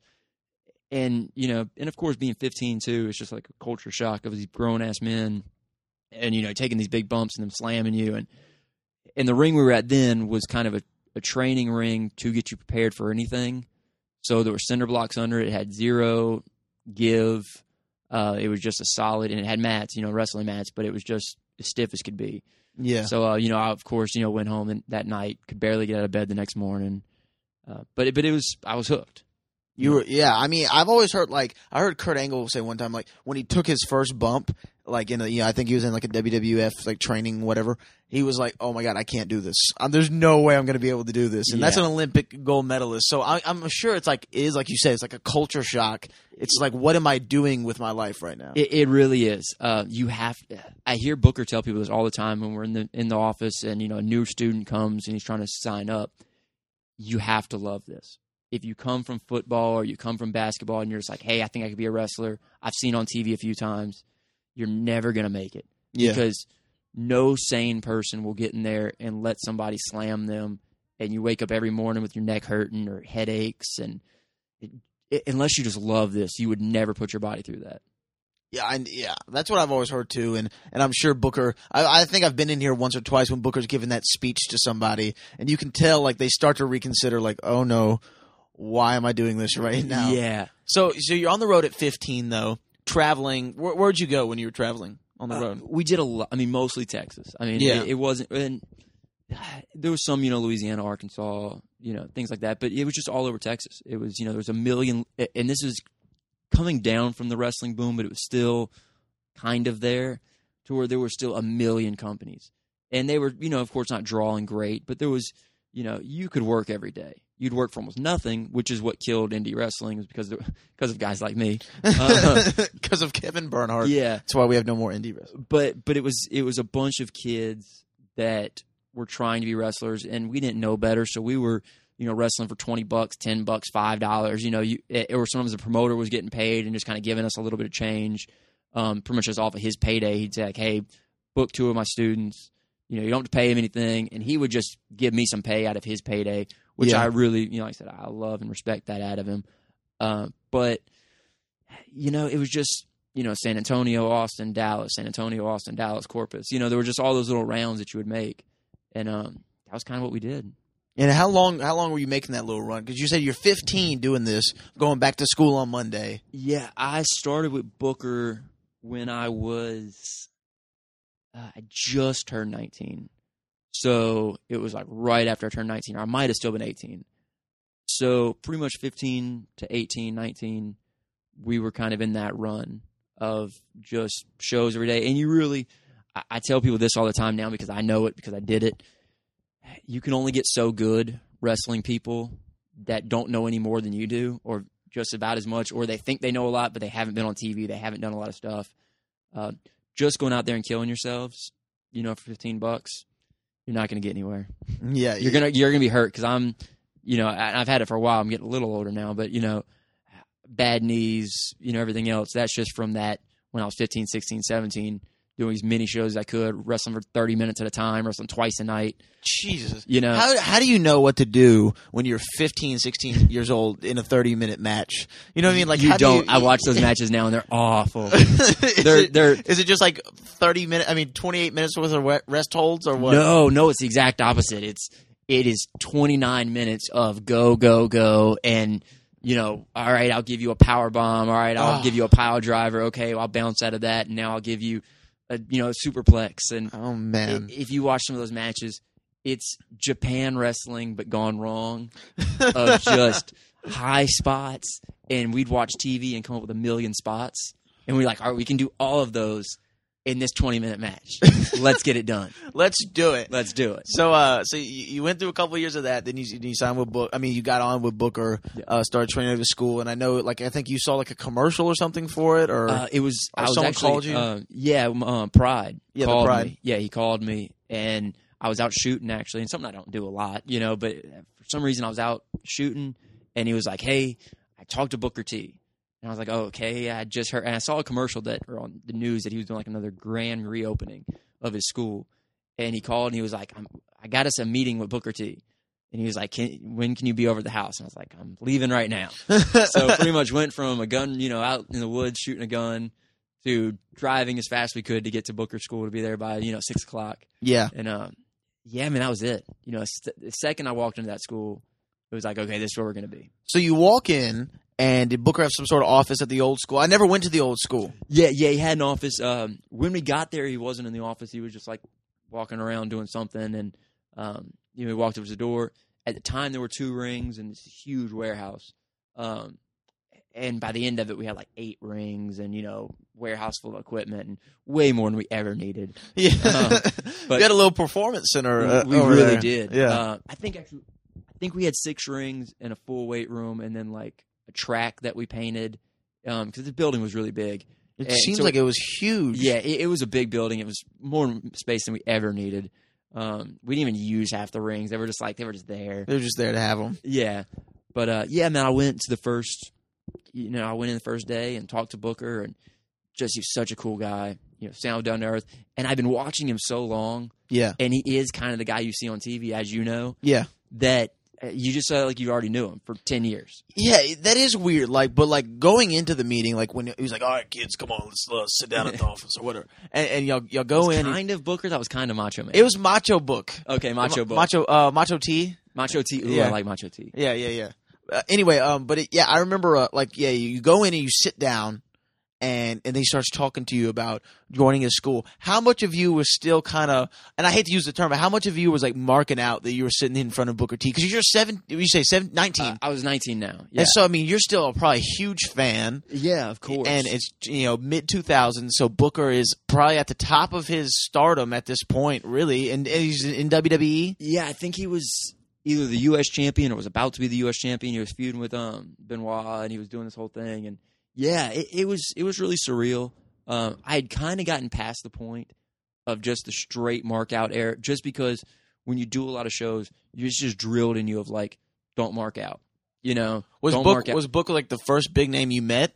Speaker 10: And, you know, and of course, being fifteen, too, it's just like a culture shock of these grown-ass men and, you know, taking these big bumps and them slamming you. And and the ring we were at then was kind of a, a training ring to get you prepared for anything. So there were cinder blocks under it. It had zero give. Uh, it was just a solid, and it had mats, you know, wrestling mats, but it was just as stiff as could be.
Speaker 7: Yeah.
Speaker 10: So, uh, you know, I, of course, you know, went home and that night, could barely get out of bed the next morning. Uh, but it, but it was, I was hooked.
Speaker 7: You were, yeah. I mean, I've always heard, like, I heard Kurt Angle say one time, like, when he took his first bump, like, in a, you know, I think he was in, like, a W W F, like, training, whatever. He was like, oh, my God, I can't do this. Um, there's no way I'm going to be able to do this. And
Speaker 10: yeah.
Speaker 7: that's an Olympic gold medalist. So I, I'm sure it's, like, it is, like you said, it's like a culture shock. It's like, what am I doing with my life right now?
Speaker 10: It, it really is. Uh, you have, I hear Booker tell people this all the time when we're in the, in the office and, you know, a new student comes and he's trying to sign up. You have to love this. If you come from football or you come from basketball and you're just like, hey, I think I could be a wrestler. I've seen on T V a few times. You're never going to make it.
Speaker 7: Yeah.
Speaker 10: Because no sane person will get in there and let somebody slam them and you wake up every morning with your neck hurting or headaches. And it, it, unless you just love this, you would never put your body through that.
Speaker 7: Yeah, and yeah, that's what I've always heard too, and, and I'm sure Booker. I, I think I've been in here once or twice when Booker's given that speech to somebody, and you can tell like they start to reconsider, like, oh no, why am I doing this right now?
Speaker 10: Yeah.
Speaker 7: So, so you're on the road at fifteen though, traveling. Where, where'd you go when you were traveling on the
Speaker 10: Uh,
Speaker 7: road?
Speaker 10: we did a lot. I mean, mostly Texas. I mean,
Speaker 7: Yeah.
Speaker 10: it, it wasn't. And there was some, you know, Louisiana, Arkansas, you know, things like that. But it was just all over Texas. It was, you know, there was a million, and this is coming down from the wrestling boom, but it was still kind of there to where there were still a million companies. And they were, you know, of course, not drawing great, but there was, you know, you could work every day. You'd work for almost nothing, which is what killed indie wrestling, was because of, because of guys like me,
Speaker 7: because uh, of Kevin Bernhardt.
Speaker 10: Yeah,
Speaker 7: that's why we have no more indie wrestling.
Speaker 10: But but it was it was a bunch of kids that were trying to be wrestlers, and we didn't know better, so we were, you know, wrestling for twenty bucks, ten bucks, five dollars. You know, you or sometimes the promoter was getting paid and just kind of giving us a little bit of change, um, pretty much just off of his payday. He'd say like, "Hey, book two of my students. You know, you don't have to pay him anything," and he would just give me some pay out of his payday, which yeah. I really, you know, like I said, I love and respect that out of him. Uh, but, you know, it was just, you know, San Antonio, Austin, Dallas, San Antonio, Austin, Dallas, Corpus. You know, there were just all those little rounds that you would make, and um, that was kind of what we did.
Speaker 7: And how long? How long were you making that little run? Because you said you're fifteen doing this, going back to school on Monday.
Speaker 10: Yeah, I started with Booker when I was. Uh, I just turned nineteen. So it was like right after I turned nineteen. Or I might have still been eighteen. So pretty much fifteen to eighteen, nineteen, we were kind of in that run of just shows every day. And you really, I, I tell people this all the time now because I know it, because I did it. You can only get so good wrestling people that don't know any more than you do, or just about as much, or they think they know a lot, but they haven't been on T V. They haven't done a lot of stuff. Uh, just going out there and killing yourselves, you know, for fifteen bucks, you're not going to get anywhere.
Speaker 7: Yeah.
Speaker 10: You're going to, you're going to be hurt. Cause I'm, you know, I, I've had it for a while. I'm getting a little older now, but you know, bad knees, you know, everything else. That's just from that when I was fifteen, sixteen, seventeen, doing as many shows as I could, wrestling for thirty minutes at a time, wrestling twice a night.
Speaker 7: Jesus.
Speaker 10: You know,
Speaker 7: how how do you know what to do when you're fifteen, sixteen years old in a thirty minute match? You know what I mean? Like,
Speaker 10: you
Speaker 7: how
Speaker 10: don't.
Speaker 7: Do you,
Speaker 10: I watch those matches now and they're awful.
Speaker 7: is,
Speaker 10: they're,
Speaker 7: it,
Speaker 10: they're,
Speaker 7: is it just like thirty minutes? I mean, twenty-eight minutes worth of rest holds or what?
Speaker 10: No, no, it's the exact opposite. It's, it is twenty-nine minutes of go, go, go. And, you know, all right, I'll give you a power bomb. All right, I'll oh. give you a pile driver. Okay, well, I'll bounce out of that. And now I'll give you a, you know, a superplex. And
Speaker 7: oh man,
Speaker 10: if you watch some of those matches, it's Japan wrestling, but gone wrong, of just high spots. And we'd watch T V and come up with a million spots. And we're like, all right, we can do all of those in this twenty-minute match. Let's get it done.
Speaker 7: Let's do it.
Speaker 10: Let's do it.
Speaker 7: So, uh, so you, you went through a couple of years of that. Then you, you signed with Book. I mean, you got on with Booker.
Speaker 10: Yeah.
Speaker 7: Uh, started training at school, and I know, like, I think you saw like a commercial or something for it, or
Speaker 10: uh, it was.
Speaker 7: or
Speaker 10: I was
Speaker 7: someone
Speaker 10: actually,
Speaker 7: called you.
Speaker 10: Uh, yeah, um, Pride.
Speaker 7: Yeah,
Speaker 10: called
Speaker 7: the Pride.
Speaker 10: Me. Yeah, he called me, and I was out shooting actually, and something I don't do a lot, you know. But for some reason, I was out shooting, and he was like, "Hey, I talked to Booker T." And I was like, oh, okay, I just heard. And I saw a commercial that, or on the news, that he was doing like another grand reopening of his school. And he called and he was like, I'm, I got us a meeting with Booker T. And he was like, can, when can you be over at the house? And I was like, I'm leaving right now. So pretty much went from a gun, you know, out in the woods shooting a gun to driving as fast as we could to get to Booker School to be there by, you know, six o'clock.
Speaker 7: Yeah.
Speaker 10: And, um, yeah, I mean, that was it. You know, st- the second I walked into that school, it was like, okay, this is where we're going to be.
Speaker 7: So you walk in. And did Booker have some sort of office at the old school? I never went to the old school.
Speaker 10: Yeah, yeah, he had an office. Um, when we got there, he wasn't in the office. He was just like walking around doing something. And um, you know, we walked up to the door. At the time, there were two rings and this huge warehouse. Um, and by the end of it, we had like eight rings and, you know, warehouse full of equipment and way more than we ever needed.
Speaker 7: Yeah,
Speaker 10: um,
Speaker 7: but we had a little performance center. Uh,
Speaker 10: we really
Speaker 7: there.
Speaker 10: did.
Speaker 7: Yeah,
Speaker 10: uh, I think actually, I think we had six rings and a full weight room, and then like a track that we painted, um, because the building was really big.
Speaker 7: It
Speaker 10: and
Speaker 7: seems
Speaker 10: so
Speaker 7: like it was huge.
Speaker 10: Yeah, it, it was a big building. It was more space than we ever needed. Um, we didn't even use half the rings. They were just like, they were just there.
Speaker 7: They were just there to have them.
Speaker 10: Yeah. But, uh, yeah, man, I went to the first, you know, I went in the first day and talked to Booker, and just, he's such a cool guy, you know, sound down to earth. And I've been watching him so long.
Speaker 7: Yeah.
Speaker 10: And he is kind of the guy you see on T V, as you know.
Speaker 7: Yeah.
Speaker 10: That you just felt like you already knew him for ten years.
Speaker 7: Yeah, that is weird. Like, but like going into the meeting, like when he was like, "All right, kids, come on, let's uh, sit down at the office or whatever," and, and y'all y'all go in.
Speaker 10: Kind of Booker. That was kind of Macho Man.
Speaker 7: It was Macho Book.
Speaker 10: Okay, Macho Book.
Speaker 7: Macho uh, Macho T.
Speaker 10: Macho T. Ooh,
Speaker 7: yeah.
Speaker 10: I like Macho T.
Speaker 7: Yeah, yeah, yeah. Uh, anyway, um, but it, yeah, I remember uh, like yeah, you go in and you sit down, and and then he starts talking to you about joining his school. How much of you was still kind of, and I hate to use the term, but how much of you was like marking out that you were sitting in front of Booker T? Because you're seven, you say seven, nineteen.
Speaker 10: Uh, I was nineteen now. Yeah.
Speaker 7: And so, I mean, you're still a probably huge fan.
Speaker 10: Yeah, of course.
Speaker 7: And it's, you know, mid two thousands, so Booker is probably at the top of his stardom at this point, really. And, and he's in W W E?
Speaker 10: Yeah, I think he was either the U S champion or was about to be the U S champion. He was feuding with um, Benoit, and he was doing this whole thing. And, yeah, it, it was it was really surreal. Um, I had kind of gotten past the point of just the straight mark out era, just because when you do a lot of shows, it's just drilled in you of, like, don't mark out. You know?
Speaker 7: Was
Speaker 10: don't
Speaker 7: Book,
Speaker 10: mark out.
Speaker 7: was Booker like the first big name you met?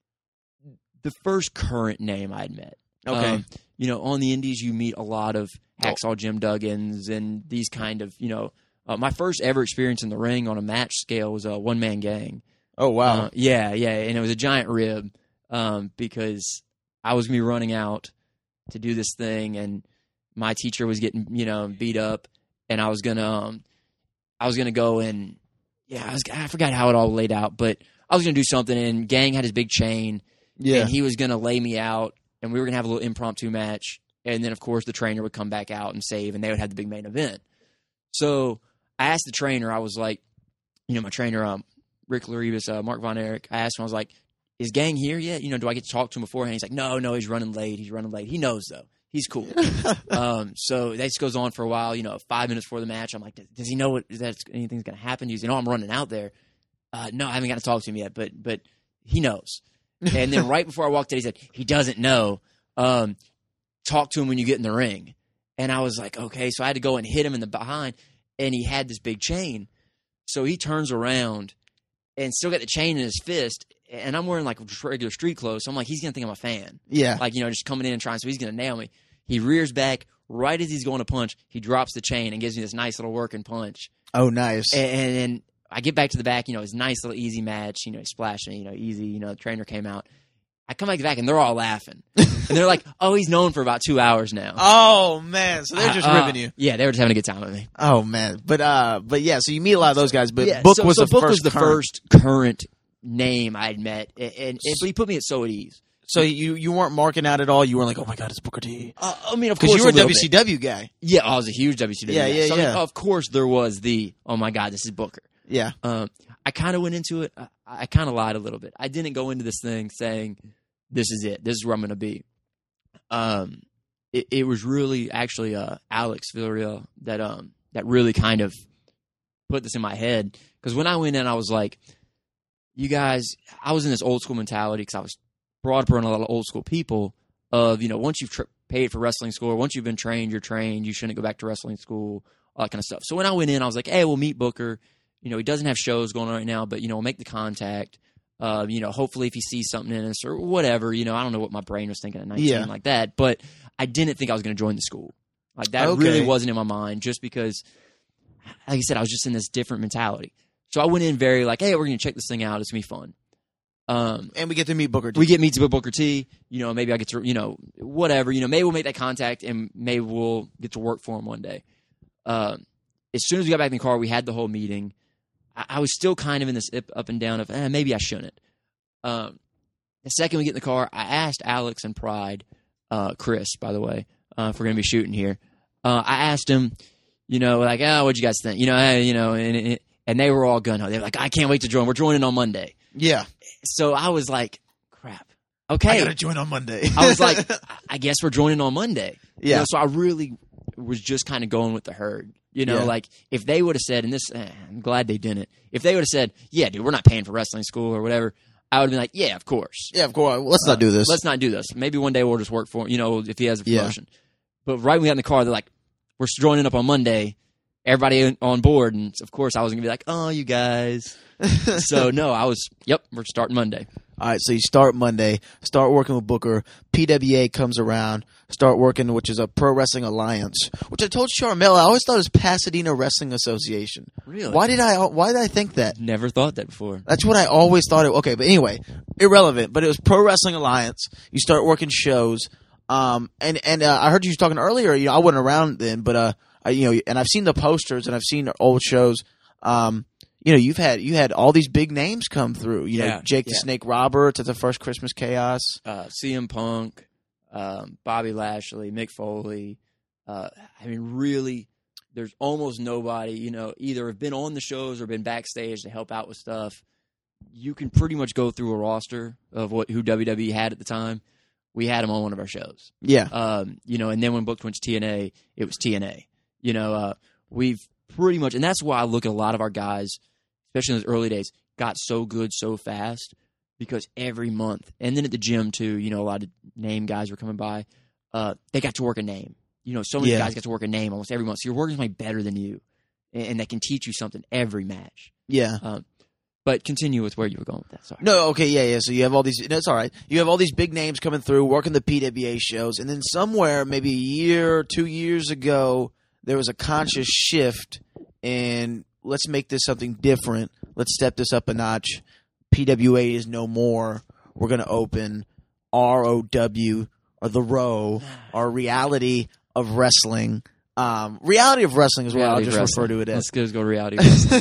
Speaker 10: The first current name I'd met.
Speaker 7: Okay.
Speaker 10: Um, you know, on the indies, you meet a lot of Hacksaw Jim Duggins and these kind of, you know, uh, my first ever experience in the ring on a match scale was a one man gang.
Speaker 7: Oh, wow.
Speaker 10: Uh, yeah, yeah. And it was a giant rib um, because I was going to be running out to do this thing, and my teacher was getting, you know, beat up, and I was going to, um, I was going to go and, yeah, I, was, I forgot how it all laid out, but I was going to do something, and Gang had his big chain,
Speaker 7: Yeah.
Speaker 10: and he was going to lay me out, and we were going to have a little impromptu match. And then, of course, the trainer would come back out and save, and they would have the big main event. So I asked the trainer, I was like, you know, my trainer, um, Rick Laribus, uh, Mark Von Erich, I asked him, I was like, is Gang here yet? You know, do I get to talk to him beforehand? He's like, no, no, he's running late. He's running late. He knows, though. He's cool. um, so that just goes on for a while, you know, five minutes before the match. I'm like, does he know what, is that anything's going to happen? He's, you know, I'm running out there. Uh, no, I haven't got to talk to him yet, but but he knows. And then right before I walked in, he said, he doesn't know. Um, talk to him when you get in the ring. And I was like, okay. So I had to go and hit him in the behind, and he had this big chain. So he turns around and still got the chain in his fist, and I'm wearing like just regular street clothes. So I'm like, he's going to think I'm a fan.
Speaker 7: Yeah.
Speaker 10: Like, you know, just coming in and trying, so he's going to nail me. He rears back right as he's going to punch. He drops the chain and gives me this nice little working punch.
Speaker 7: Oh, nice.
Speaker 10: And, and, and I get back to the back, you know, it's a nice little easy match, you know, he's splashing, you know, easy, you know, the trainer came out. I come back to the back, and they're all laughing. And they're like, oh, he's known for about two hours now.
Speaker 7: Oh, man. So they're just
Speaker 10: uh,
Speaker 7: ribbing you.
Speaker 10: Yeah, they were just having a good time with me.
Speaker 7: Oh, man. But, uh, but yeah, so you meet a lot of those guys, but
Speaker 10: Yeah,
Speaker 7: Book
Speaker 10: so,
Speaker 7: was
Speaker 10: so
Speaker 7: the
Speaker 10: Book
Speaker 7: first
Speaker 10: was the
Speaker 7: current.
Speaker 10: first current name I'd met, and, and, and but he put me at so at ease.
Speaker 7: So you, you weren't marking out at all? You weren't like, oh, my God, it's Booker T.
Speaker 10: Uh, I mean, of
Speaker 7: Because
Speaker 10: course,
Speaker 7: you were a
Speaker 10: little
Speaker 7: W C W
Speaker 10: bit.
Speaker 7: guy.
Speaker 10: Yeah, I was a huge W C W
Speaker 7: Yeah,
Speaker 10: guy.
Speaker 7: yeah,
Speaker 10: so, I mean,
Speaker 7: yeah.
Speaker 10: of course, there was the, oh, my God, this is Booker.
Speaker 7: Yeah.
Speaker 10: Um, I kind of went into it. I, I kind of lied a little bit. I didn't go into this thing saying, this is it. This is where I'm going to be. Um, it, it was really actually uh, Alex Villarreal that um that really kind of put this in my head. Because when I went in, I was like, you guys, I was in this old school mentality because I was brought up around a lot of old school people of, you know, once you've tra- paid for wrestling school, or once you've been trained, you're trained, you shouldn't go back to wrestling school, all that kind of stuff. So when I went in, I was like, hey, we'll meet Booker. You know, he doesn't have shows going on right now, but, you know, we'll make the contact. Uh, you know, hopefully if he sees something in us or whatever, you know, I don't know what my brain was thinking at nineteen
Speaker 7: Yeah.
Speaker 10: like that, but I didn't think I was going to join the school. Like that
Speaker 7: Okay.
Speaker 10: really wasn't in my mind, just because, like I said, I was just in this different mentality. So I went in very like, hey, we're going to check this thing out. It's going to be fun. Um,
Speaker 7: And we get to meet Booker T.
Speaker 10: we get meet to Booker T. You know, maybe I get to, you know, whatever. You know, maybe we'll make that contact and maybe we'll get to work for him one day. Um, as soon as we got back in the car, we had the whole meeting. I, I was still kind of in this up, up and down of, eh, maybe I shouldn't. Um, the second we get in the car, I asked Alex and Pride, uh, Chris, by the way, uh, if we're going to be shooting here. Uh, I asked him, you know, like, oh, what'd you guys think? You know, hey, you know, and, and they were all gun-ho. They were like, I can't wait to join. We're joining on Monday.
Speaker 7: Yeah.
Speaker 10: So I was like, crap. Okay.
Speaker 7: I got to join on Monday.
Speaker 10: I was like, I guess we're joining on Monday. You
Speaker 7: Yeah.
Speaker 10: know, so I really was just kind of going with the herd. You know,
Speaker 7: Yeah.
Speaker 10: like if they would have said, and this, eh, I'm glad they didn't. If they would have said, yeah, dude, we're not paying for wrestling school or whatever, I would have been like, yeah, of course.
Speaker 7: Yeah, of course. Let's not do this.
Speaker 10: Let's not do this. Maybe one day we'll just work for him, you know, if he has a
Speaker 7: Yeah.
Speaker 10: promotion. But right when we got in the car, they're like, we're joining up on Monday. Everybody on board. And of course, I was going to be like, oh, you guys. So no, I was, yep, we're starting Monday.
Speaker 7: All right, so you start Monday, start working with Booker. P W A comes around, start working, which is a Pro Wrestling Alliance, which I told Charmel, I always thought it was Pasadena Wrestling Association.
Speaker 10: Really?
Speaker 7: Why did I? Why did I think that?
Speaker 10: Never thought that before.
Speaker 7: That's what I always thought it. Okay, but anyway, irrelevant. But it was Pro Wrestling Alliance. You start working shows, um, and and uh, I heard you talking earlier. You know, I wasn't around then, but uh, I, you know, and I've seen the posters and I've seen old shows. Um, you know, you've had you had all these big names come through. You
Speaker 10: Yeah,
Speaker 7: know, Jake the
Speaker 10: yeah.
Speaker 7: Snake Roberts at the first Christmas Chaos.
Speaker 10: Uh, C M Punk, um, Bobby Lashley, Mick Foley. Uh, I mean, really, there's almost nobody, you know, either have been on the shows or been backstage to help out with stuff. You can pretty much go through a roster of what who W W E had at the time. We had them on one of our shows.
Speaker 7: Yeah.
Speaker 10: Um, you know, and then when booked went to T N A, it was T N A. You know, uh, we've pretty much, and that's why I look at a lot of our guys, especially in those early days, got so good so fast because every month, and then at the gym too, you know, a lot of name guys were coming by. Uh, they got to work a name. You know, so many
Speaker 7: Yeah.
Speaker 10: guys get to work a name almost every month. So you're working somebody better than you, and, and that can teach you something every match.
Speaker 7: Yeah.
Speaker 10: Um, but continue with where you were going with that. Sorry.
Speaker 7: No, okay, yeah, yeah. So you have all these. No, it's all right. You have all these big names coming through, working the P W A shows, and then somewhere, maybe a year or two years ago, there was a conscious shift, and let's make this something different. Let's step this up a notch. P W A is no more. We're going to open R O W, or the Row, or Reality of Wrestling. Um, reality of Wrestling is what
Speaker 10: Reality
Speaker 7: I'll just
Speaker 10: wrestling.
Speaker 7: refer to it as.
Speaker 10: Let's go, let's go reality wrestling.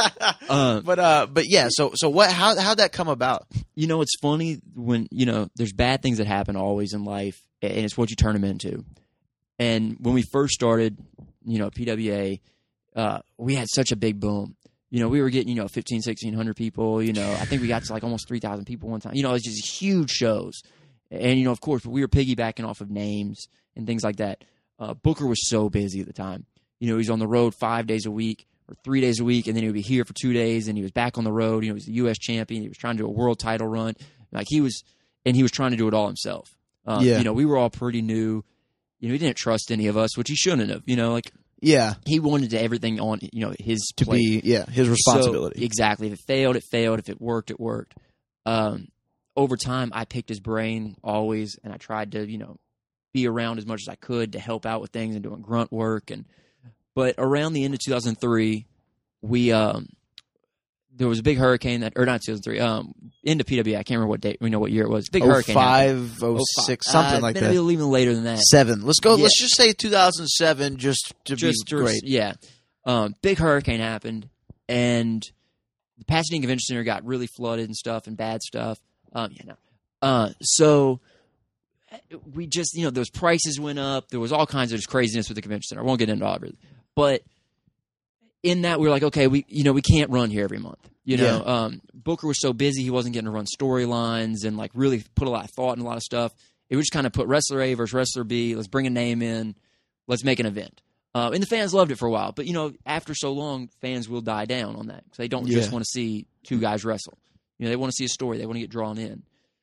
Speaker 10: um,
Speaker 7: But uh, but yeah. So so what? How how'd that come about?
Speaker 10: You know, it's funny when, you know, there's bad things that happen always in life, and it's what you turn them into. And when we first started, you know, P W A, uh, we had such a big boom. You know, we were getting, you know, fifteen, sixteen hundred people. You know, I think we got to like almost three thousand people one time. You know, it's just huge shows. And, you know, of course, we were piggybacking off of names and things like that. Uh, Booker was so busy at the time. You know, he's on the road five days a week or three days a week, and then he would be here for two days, and he was back on the road. You know, he was the U S champion. He was trying to do a world title run. Like, he was, and he was trying to do it all himself. Um,
Speaker 7: Yeah.
Speaker 10: You know, we were all pretty new. You know, he didn't trust any of us, which he shouldn't have. You know, like,
Speaker 7: Yeah,
Speaker 10: he wanted to everything on, you know, his
Speaker 7: to
Speaker 10: plate.
Speaker 7: be yeah his responsibility.
Speaker 10: So, exactly. If it failed, it failed. If it worked, it worked. Um, over time, I picked his brain always, and I tried to, you know, be around as much as I could to help out with things and doing grunt work. And but around the end of two thousand three, we um, there was a big hurricane that, or not two thousand three, um, into P W A. I can't remember what date, we know what year it was. Big hurricane.
Speaker 7: five, oh six, something
Speaker 10: uh,
Speaker 7: like
Speaker 10: maybe
Speaker 7: that.
Speaker 10: Even later than that.
Speaker 7: Seven. Let's go.
Speaker 10: Yeah.
Speaker 7: Let's just say two thousand seven, just to
Speaker 10: Just
Speaker 7: be
Speaker 10: to-
Speaker 7: great.
Speaker 10: Yeah. Um, big hurricane happened, and the Pasadena Convention Center got really flooded and stuff and bad stuff. Um, yeah, no. Uh, so we just, you know, those prices went up. There was all kinds of just craziness with the convention center. I won't get into all of it, but in that we were like, okay, we, you know, we can't run here every month. You know,
Speaker 7: Yeah.
Speaker 10: um, Booker was so busy he wasn't getting to run storylines and like really put a lot of thought in a lot of stuff. It was just kind of put wrestler A versus wrestler B. Let's bring a name in. Let's make an event. Uh, and the fans loved it for a while, but you know, after so long, fans will die down on that because they don't just
Speaker 7: Yeah.
Speaker 10: want to see two guys wrestle. You know, they want to see a story. They want to get drawn in.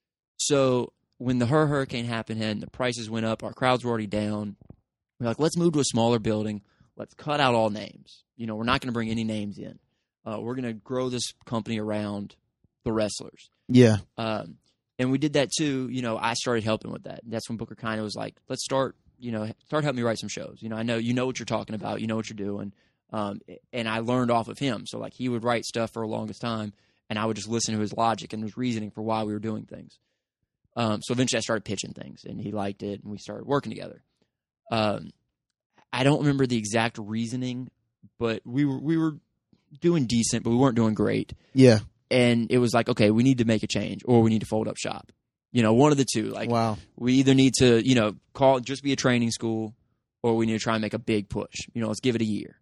Speaker 10: So when the Hur hurricane happened and the prices went up, our crowds were already down. We're like, let's move to a smaller building. Let's cut out all names. You know, we're not going to bring any names in. Uh, we're going to grow this company around the wrestlers.
Speaker 7: Yeah.
Speaker 10: Um, and we did that too. You know, I started helping with that. That's when Booker kind of was like, let's start, you know, start helping me write some shows. You know, I know you know what you're talking about. You know what you're doing. Um, and I learned off of him. So, like, he would write stuff for the longest time, and I would just listen to his logic and his reasoning for why we were doing things. Um, so eventually I started pitching things, and he liked it, and we started working together. Um, I don't remember the exact reasoning, but we were we were doing decent, but we weren't doing great.
Speaker 7: Yeah.
Speaker 10: And it was like, okay, we need to make a change, or we need to fold up shop. You know, one of the two. Like,
Speaker 7: Wow.
Speaker 10: we either need to, you know, call just be a training school, or we need to try and make a big push. You know, let's give it a year.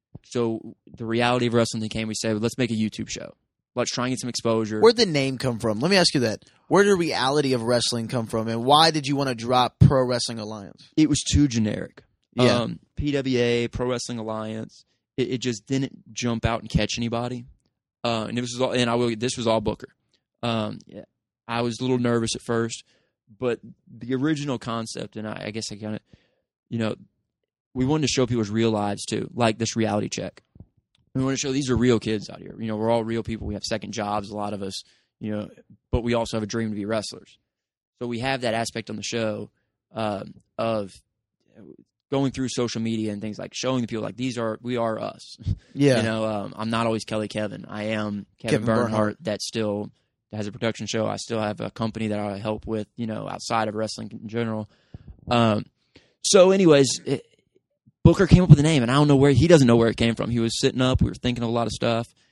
Speaker 10: So the reality of wrestling came. We said, let's make a YouTube show. Let's try and get some exposure.
Speaker 7: Where'd the name come from? Let me ask you that. Where did reality of wrestling come from, and why did you want to drop Pro Wrestling Alliance?
Speaker 10: It was too generic.
Speaker 7: Yeah.
Speaker 10: Um, P W A, Pro Wrestling Alliance. It, it just didn't jump out and catch anybody. Uh, and it was all, and I will. This was all Booker. Um, yeah, I was a little nervous at first, but the original concept, and I, I guess I kind of, you know, we wanted to show people's real lives too, like this reality check. We want to show these are real kids out here. You know, we're all real people. We have second jobs, a lot of us, you know, but we also have a dream to be wrestlers. So we have that aspect on the show um, of going through social media and things like showing the people like these are, we are us.
Speaker 7: Yeah.
Speaker 10: You know, um, I'm not always Kelly Kevin. I am Kevin,
Speaker 7: Kevin
Speaker 10: Bernhardt,
Speaker 7: Bernhardt.
Speaker 10: that still has a production show. I still have a company that I help with, you know, outside of wrestling in general. Um, so anyways, it, Booker came up with a name, and I don't know where, he doesn't know where it came from. He was sitting up, we were thinking of a lot of stuff,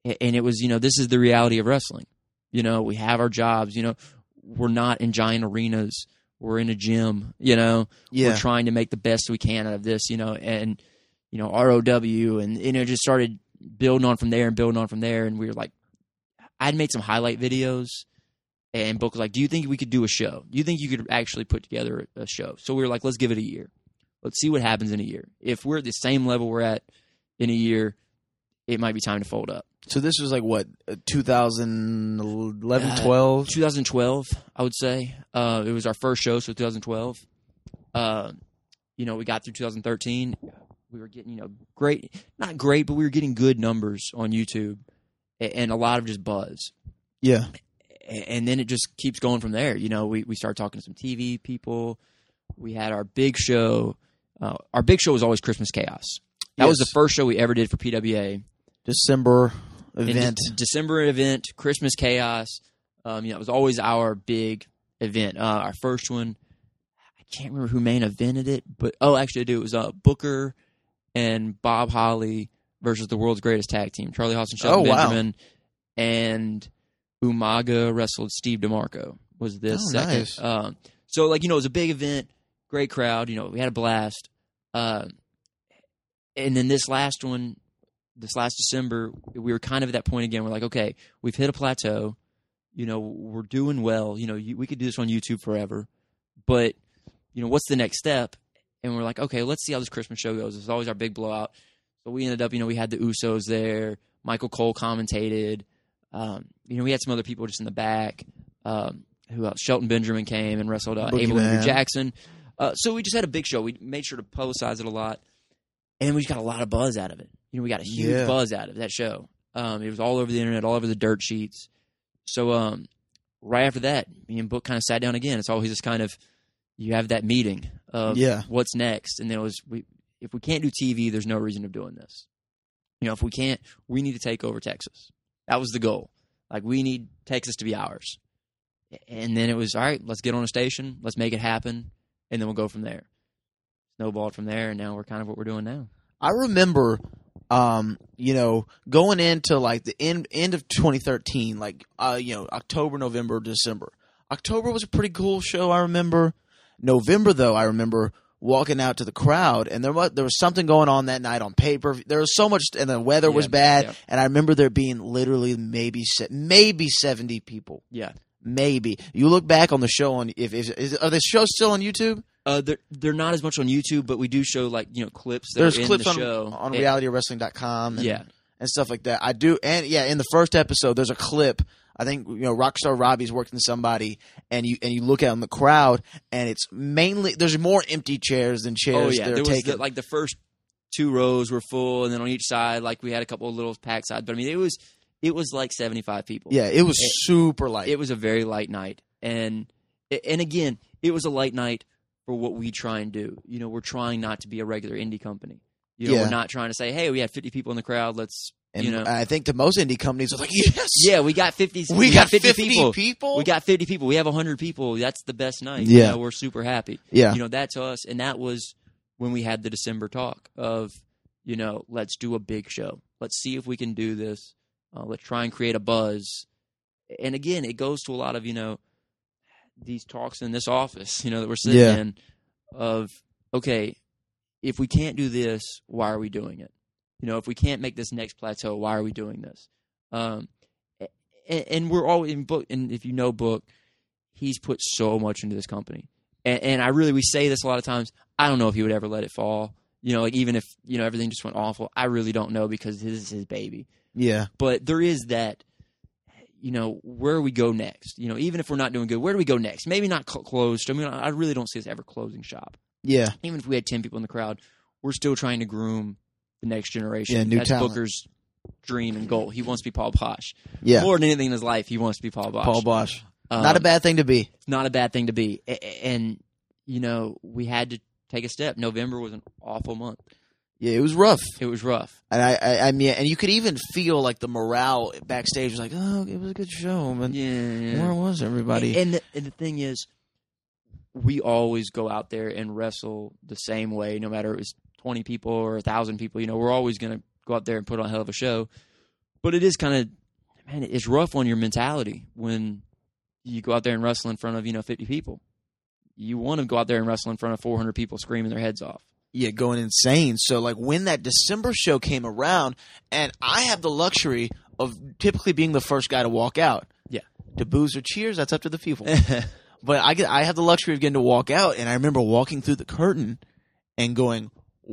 Speaker 10: and it was, you know, this is the reality of wrestling. You know, we have our jobs. You know, we're not in giant arenas. We're in a gym. You know,
Speaker 7: Yeah.
Speaker 10: we're trying to make the best we can out of this. You know, and you know R O W, and you know, just started building on from there and building on from there. And we were like, I'd made some highlight videos. And Book was like, do you think we could do a show? Do you think you could actually put together a show? So we were like, let's give it a year. Let's see what happens in a year. If we're at the same level we're at in a year, it might be time to fold up.
Speaker 7: So this was like, what, two thousand eleven,
Speaker 10: Uh,
Speaker 7: twelve?
Speaker 10: twenty twelve, I would say. Uh, it was our first show, so twenty twelve. Uh, you know, we got through two thousand thirteen. We were getting, you know, great, not great, but we were getting good numbers on YouTube and, and a lot of just buzz.
Speaker 7: Yeah.
Speaker 10: And then it just keeps going from there. You know, we, we started talking to some T V people. We had our big show. Uh, our big show was always Christmas Chaos. That
Speaker 7: Yes.
Speaker 10: was the first show we ever did for P W A.
Speaker 7: December event.
Speaker 10: And De- December event, Christmas Chaos. Um, you know, it was always our big event. Uh, our first one, I can't remember who main evented it, but oh, actually I do. It was uh, Booker and Bob Holly versus the world's greatest tag team, Charlie Haas and Shelton
Speaker 7: Oh, wow.
Speaker 10: Benjamin, and Umaga wrestled Steve DeMarco. Was this
Speaker 7: Oh,
Speaker 10: second?
Speaker 7: nice.
Speaker 10: Um, so like you know, it was a big event, great crowd. You know, we had a blast. Um, and then this last one, this last December, we were kind of at that point again. We're like, okay, we've hit a plateau. You know, we're doing well. You know, you, we could do this on YouTube forever, but you know, what's the next step? And we're like, okay, let's see how this Christmas show goes. It's always our big blowout. So we ended up, you know, we had the Usos there. Michael Cole commentated. Um, you know, we had some other people just in the back. Um, who else? Shelton Benjamin came and wrestled uh, Abel
Speaker 7: Boogeyman.
Speaker 10: Andrew Jackson. Uh, so we just had a big show. We made sure to publicize it a lot. And then we just got a lot of buzz out of it. You know, we got a huge
Speaker 7: Yeah.
Speaker 10: buzz out of that show. Um, it was all over the internet, all over the dirt sheets. So um, right after that, me and Book kind of sat down again. It's always this kind of, you have that meeting of
Speaker 7: Yeah.
Speaker 10: what's next. And then it was, we, if we can't do T V, there's no reason of doing this. You know, if we can't, we need to take over Texas. That was the goal. Like, we need Texas to be ours. And then it was, all right, let's get on a station. Let's make it happen. And then we'll go from there. Snowballed from there, and now we're kind of what we're doing now.
Speaker 7: I remember, um, you know, going into like the end end of twenty thirteen, like uh, you know, October, November, December. October was a pretty cool show. I remember. November, though, I remember walking out to the crowd, and there was there was something going on that night on paper. There was so much, and the weather was
Speaker 10: Yeah,
Speaker 7: bad.
Speaker 10: yeah.
Speaker 7: And I remember there being literally maybe se- maybe seventy people.
Speaker 10: Yeah.
Speaker 7: Maybe you look back on the show on if, if is, are the shows still on YouTube?
Speaker 10: Uh, they're, they're not as much on YouTube, but we do show, like, you know, clips that
Speaker 7: There's
Speaker 10: are in
Speaker 7: clips
Speaker 10: the
Speaker 7: on
Speaker 10: show.
Speaker 7: on
Speaker 10: And-
Speaker 7: reality wrestling dot com and,
Speaker 10: Yeah.
Speaker 7: and stuff like that. I do, and yeah, in the first episode, there's a clip. I think you know Rockstar Robbie's working somebody, and you and you look out in the crowd, and it's mainly there's more empty chairs than chairs.
Speaker 10: Oh, yeah.
Speaker 7: they're
Speaker 10: There was,
Speaker 7: taking.
Speaker 10: the, like, the first two rows were full, and then on each side, like, we had a couple of little pack sides. But, I mean, it was it was like seventy-five people.
Speaker 7: yeah, it was
Speaker 10: It-
Speaker 7: super light.
Speaker 10: It was a very light night. And and again, it was a light night for what we try and do. You know, we're trying not to be a regular indie company. You know,
Speaker 7: Yeah.
Speaker 10: we're not trying to say, hey, we had fifty people in the crowd. Let's,
Speaker 7: and
Speaker 10: you know.
Speaker 7: I think to most indie companies, are like, yes,
Speaker 10: Yeah, we got fifty.
Speaker 7: we, got fifty, people.
Speaker 10: people. We got fifty people. We have one hundred people. That's the best night.
Speaker 7: Yeah.
Speaker 10: You know, we're super happy.
Speaker 7: Yeah.
Speaker 10: You know, that to us. And that was when we had the December talk of, you know, let's do a big show. Let's see if we can do this. Uh, let's try and create a buzz. And again, it goes to a lot of, you know, these talks in this office, you know, that we're sitting
Speaker 7: Yeah.
Speaker 10: in of, okay, if we can't do this, why are we doing it? You know, if we can't make this next plateau, why are we doing this? Um, and, and we're all in Book, and if you know Book, he's put so much into this company. And, and I really, we say this a lot of times, I don't know if he would ever let it fall. You know, like even if, you know, everything just went awful, I really don't know because this is his baby.
Speaker 7: Yeah,
Speaker 10: But there is that, you know, where we go next. You know, even if we're not doing good, where do we go next? Maybe not cl- closed. I mean, I really don't see us ever closing shop.
Speaker 7: yeah,
Speaker 10: Even if we had ten people in the crowd, we're still trying to groom the next generation.
Speaker 7: Yeah, new
Speaker 10: That's
Speaker 7: talent.
Speaker 10: Booker's dream and goal. He wants to be Paul Bosch.
Speaker 7: yeah.
Speaker 10: More than anything in his life, he wants to be Paul Bosch.
Speaker 7: Paul Bosch,
Speaker 10: Um,
Speaker 7: not a bad thing to be.
Speaker 10: Not a bad thing to be. A- a- And, you know, we had to take a step. November was an awful month.
Speaker 7: Yeah, it was rough.
Speaker 10: It was rough.
Speaker 7: And I, I, I mean, and you could even feel like the morale backstage was like, oh, it was a good show, man.
Speaker 10: Yeah.
Speaker 7: Where was everybody?
Speaker 10: And the, and the thing is, we always go out there and wrestle the same way, no matter if it's twenty people or one thousand people. You know, we're always going to go out there and put on a hell of a show. but it is kind of, man, it's rough on your mentality when you go out there and wrestle in front of, you know, fifty people. You want to go out there and wrestle in front of four hundred people screaming their heads off.
Speaker 7: Yeah, going insane. So, like, when that December show came around, and I have the luxury of typically being the first guy to walk out.
Speaker 10: Yeah.
Speaker 7: To boos or cheers, that's up to the people. But I get, I have the luxury of getting to walk out, and I remember walking through the curtain and going,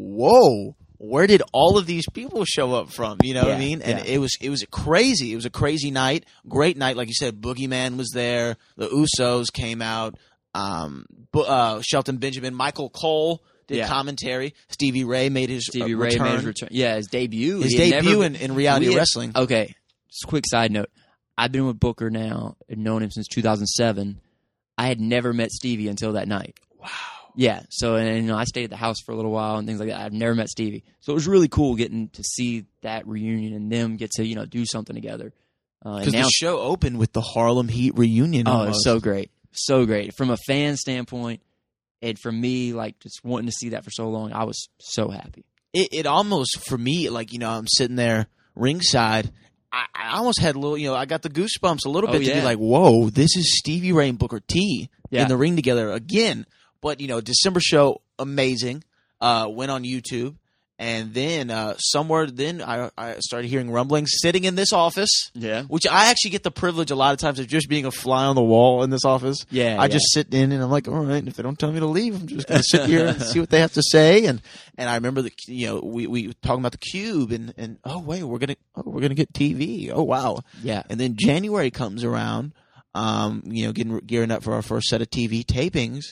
Speaker 7: whoa, where did all of these people show up from? You know
Speaker 10: yeah,
Speaker 7: what I mean? And
Speaker 10: yeah.
Speaker 7: it was it was crazy. It was a crazy night. Great night. Like you said, Boogeyman was there. The Usos came out. Um, uh, Shelton Benjamin, Michael Cole did
Speaker 10: yeah.
Speaker 7: commentary. Stevie Ray made his
Speaker 10: Stevie
Speaker 7: uh,
Speaker 10: Ray
Speaker 7: return.
Speaker 10: made his return. Yeah, his debut.
Speaker 7: His
Speaker 10: He had
Speaker 7: debut
Speaker 10: never
Speaker 7: in,
Speaker 10: been-
Speaker 7: in reality
Speaker 10: we had-
Speaker 7: wrestling.
Speaker 10: Okay, just a quick side note. I've been with Booker now and known him since two thousand seven. I had never met Stevie until that night.
Speaker 7: Wow.
Speaker 10: Yeah, so and you know I stayed at the house for a little while and things like that. I've never met Stevie, so it was really cool getting to see that reunion and them get to you know do something together. Uh,
Speaker 7: Because
Speaker 10: and now,
Speaker 7: the show opened with the Harlem Heat reunion.
Speaker 10: oh,
Speaker 7: almost.
Speaker 10: it's so great, so great from a fan standpoint, and for me, like just wanting to see that for so long, I was so happy.
Speaker 7: It, it almost, for me, like, you know, I'm sitting there ringside. I, I almost had a little, you know, I got the goosebumps a little
Speaker 10: Oh,
Speaker 7: bit to
Speaker 10: yeah.
Speaker 7: be like, whoa, this is Stevie Ray and Booker T
Speaker 10: Yeah.
Speaker 7: in the ring together again. But, you know, December show, amazing. Uh, went on YouTube. And then uh, somewhere, then I, I started hearing rumblings sitting in this office.
Speaker 10: Yeah.
Speaker 7: Which I actually get the privilege a lot of times of just being a fly on the wall in this office.
Speaker 10: Yeah,
Speaker 7: I
Speaker 10: yeah.
Speaker 7: just sit in and I'm like, all right, if they don't tell me to leave, I'm just going to sit here and see what they have to say. And and I remember the you know we we were talking about the Cube and, and oh wait, we're gonna oh we're gonna get T V. Oh wow.
Speaker 10: Yeah.
Speaker 7: And then January comes around, um, you know, getting gearing up for our first set of T V tapings,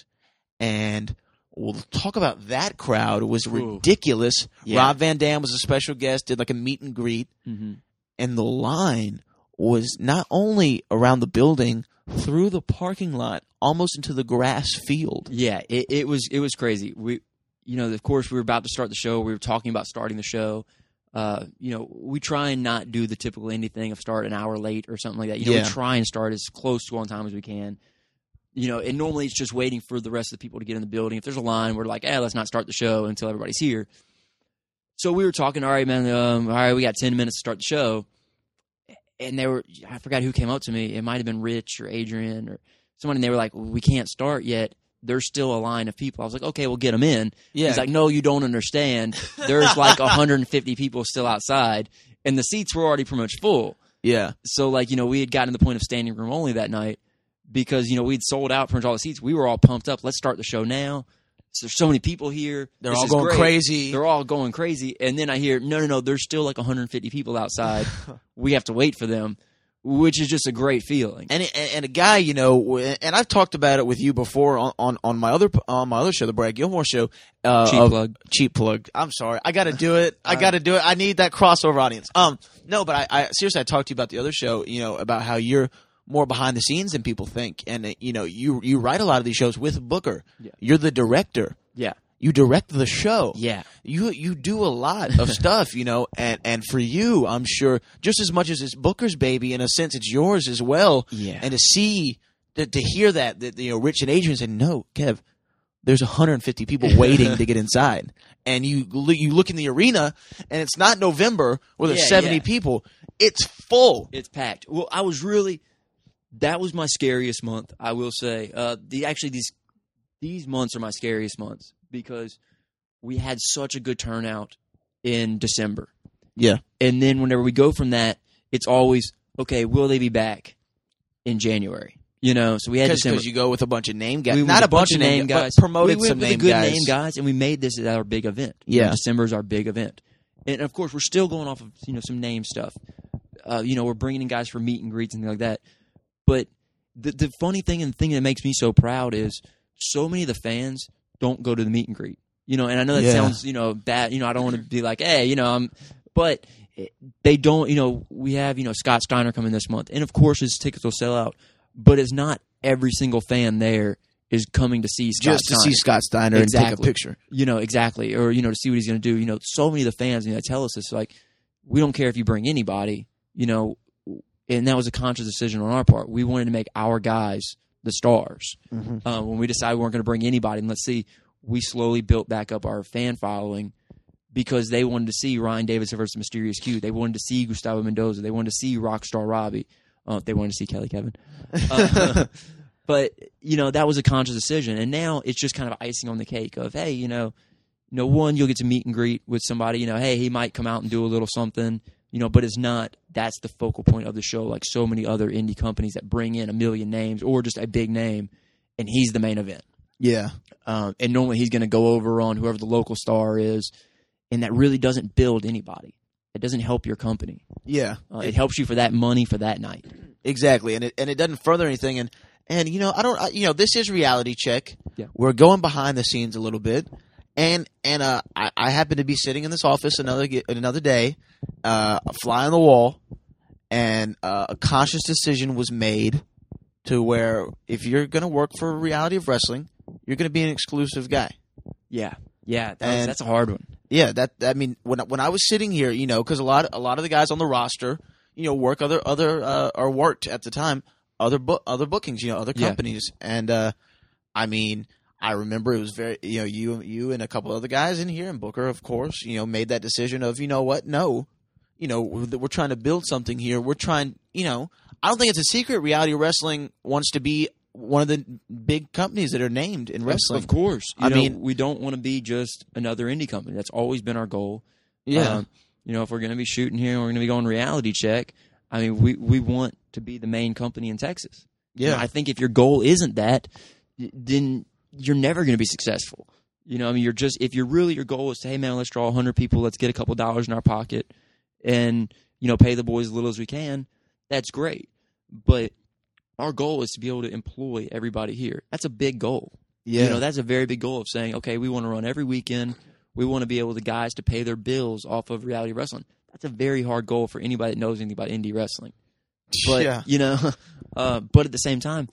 Speaker 7: and we'll talk about that crowd. It was ridiculous.
Speaker 10: Yeah.
Speaker 7: Rob Van Dam was a special guest, did like a meet and greet,
Speaker 10: Mm-hmm.
Speaker 7: and the line was not only around the building, through the parking lot, almost into the grass field.
Speaker 10: Yeah, it, it was it was crazy. We, you know, of course, we were about to start the show. We were talking about starting the show. Uh, you know, we try and not do the typical indie thing of start an hour late or something like that. You know,
Speaker 7: Yeah.
Speaker 10: we try and start as close to on time as we can. You know, and normally it's just waiting for the rest of the people to get in the building. If there's a line, we're like, eh, let's not start the show until everybody's here. So we were talking, all right, man, um, all right, we got ten minutes to start the show. And they were, I forgot who came up to me. It might have been Rich or Adrian or someone, and they were like, well, we can't start yet. There's still a line of people. I was like, okay, we'll get them in.
Speaker 7: Yeah.
Speaker 10: He's like, no, you don't understand. There's like one hundred fifty people still outside, and the seats were already pretty much full.
Speaker 7: Yeah.
Speaker 10: So, like, you know, we had gotten to the point of standing room only that night because, you know, we'd sold out pretty much all the seats. We were all pumped up. Let's start the show now. So there's so many people here.
Speaker 7: They're
Speaker 10: This
Speaker 7: all
Speaker 10: is
Speaker 7: going
Speaker 10: great.
Speaker 7: crazy.
Speaker 10: They're all going crazy. And then I hear, no, no, no, there's still like one hundred fifty people outside. We have to wait for them, which is just a great feeling.
Speaker 7: And and and a guy, you know, and I've talked about it with you before on, on, on my other on my other show, the Brad Gilmore show. Uh,
Speaker 10: Cheap
Speaker 7: of-
Speaker 10: plug.
Speaker 7: Cheap plug. I'm sorry, I got to do it. I got to do it. I need that crossover audience. Um, no, but I, I seriously, I talked to you about the other show. You know, about how you're more behind the scenes than people think, and uh, you know, you you write a lot of these shows with Booker.
Speaker 10: Yeah.
Speaker 7: You're the director.
Speaker 10: Yeah.
Speaker 7: You direct the show.
Speaker 10: Yeah.
Speaker 7: You you do a lot of stuff, you know, and, and for you, I'm sure, just as much as it's Booker's baby, in a sense, it's yours as well.
Speaker 10: Yeah.
Speaker 7: And to see, to, to hear that, that, you know, Rich and Adrian said, no, Kev, there's one hundred fifty people waiting to get inside. And you you look in the arena, and it's not November where there's
Speaker 10: Yeah,
Speaker 7: seventy
Speaker 10: yeah.
Speaker 7: people. It's full.
Speaker 10: It's packed. Well, I was really that was my scariest month, I will say. Uh, the actually these these months are my scariest months because we had such a good turnout in December.
Speaker 7: Yeah.
Speaker 10: And then whenever we go from that, it's always, okay, will they be back in January? You know, so we had December.
Speaker 7: Because you go with a bunch of name guys.
Speaker 10: We
Speaker 7: not
Speaker 10: went
Speaker 7: a bunch of name guys, but promoted
Speaker 10: we went
Speaker 7: some
Speaker 10: with
Speaker 7: name
Speaker 10: the good
Speaker 7: guys.
Speaker 10: name guys, and we made this our big event.
Speaker 7: Yeah.
Speaker 10: December is our big event. And, of course, we're still going off of, you know, some name stuff. Uh, you know, we're bringing in guys for meet and greets and things like that. But the the funny thing and the thing that makes me so proud is so many of the fans don't go to the meet and greet. You know, and I know that
Speaker 7: Yeah.
Speaker 10: sounds, you know, bad. You know, I don't want to be like, hey, you know, I'm, but they don't, you know, we have, you know, Scott Steiner coming this month. And, of course, his tickets will sell out. But it's not every single fan there is coming to see Scott
Speaker 7: Just to
Speaker 10: Steiner.
Speaker 7: see Scott Steiner and take a picture.
Speaker 10: You know, exactly. Or, you know, to see what he's going to do. You know, so many of the fans, you know, tell us it's like, we don't care if you bring anybody, you know, and that was a conscious decision on our part. We wanted to make our guys the stars.
Speaker 7: Mhm.
Speaker 10: Uh, when we decided we weren't going to bring anybody, and let's see, we slowly built back up our fan following because they wanted to see Ryan Davidson versus Mysterious Q. They wanted to see Gustavo Mendoza. They wanted to see Rockstar Robbie. Uh, they wanted to see Kelly Kevin. Uh, but, you know, that was a conscious decision. And now it's just kind of icing on the cake of, hey, you know, you know, one, you'll get to meet and greet with somebody. You know, hey, he might come out and do a little something, you know, but it's not, that's the focal point of the show, like so many other indie companies that bring in a million names or just a big name, and he's the main event.
Speaker 7: Yeah.
Speaker 10: Um, and normally he's going to go over on whoever the local star is, and that really doesn't build anybody. It doesn't help your company.
Speaker 7: Yeah.
Speaker 10: Uh, it helps you for that money for that night.
Speaker 7: Exactly, and it and it doesn't further anything. And and you know, I don't. I, you know, this is Reality Check.
Speaker 10: Yeah.
Speaker 7: We're going behind the scenes a little bit, and and uh, I, I happen to be sitting in this office another another day, uh, a fly on the wall, and uh, a conscious decision was made to where if you're going to work for Reality of Wrestling, you're going to be an exclusive guy.
Speaker 10: Yeah, yeah, that was,
Speaker 7: And-
Speaker 10: that's a hard one.
Speaker 7: Yeah, that I mean, when when I was sitting here, you know, because a lot a lot of the guys on the roster, you know, work other other uh, or worked at the time other book other bookings, you know, other
Speaker 10: Yeah.
Speaker 7: companies, and uh, I mean, I remember it was very, you know, you you and a couple other guys in here, and Booker, of course, you know, made that decision of, you know what, no, you know, we're, we're trying to build something here. We're trying, you know, I don't think it's a secret. Reality Wrestling wants to be one of the big companies that are named in wrestling.
Speaker 10: Of course. You
Speaker 7: I
Speaker 10: know,
Speaker 7: mean-
Speaker 10: we don't want to be just another indie company. That's always been our goal.
Speaker 7: Yeah.
Speaker 10: Um, you know, if we're going to be shooting here and we're going to be going Reality Check, I mean, we, we want to be the main company in Texas. You
Speaker 7: Yeah.
Speaker 10: know, I think if your goal isn't that, y- then you're never going to be successful. You know, I mean, you're just, if you're really, your goal is to, hey, man, let's draw one hundred people, let's get a couple dollars in our pocket and, you know, pay the boys as little as we can, that's great. But our goal is to be able to employ everybody here. That's a big goal.
Speaker 7: Yeah.
Speaker 10: You know, that's a very big goal of saying, okay, we want to run every weekend. We want to be able to guys to pay their bills off of Reality Wrestling. That's a very hard goal for anybody that knows anything about indie wrestling. But,
Speaker 7: Yeah.
Speaker 10: you know, uh, but at the same time,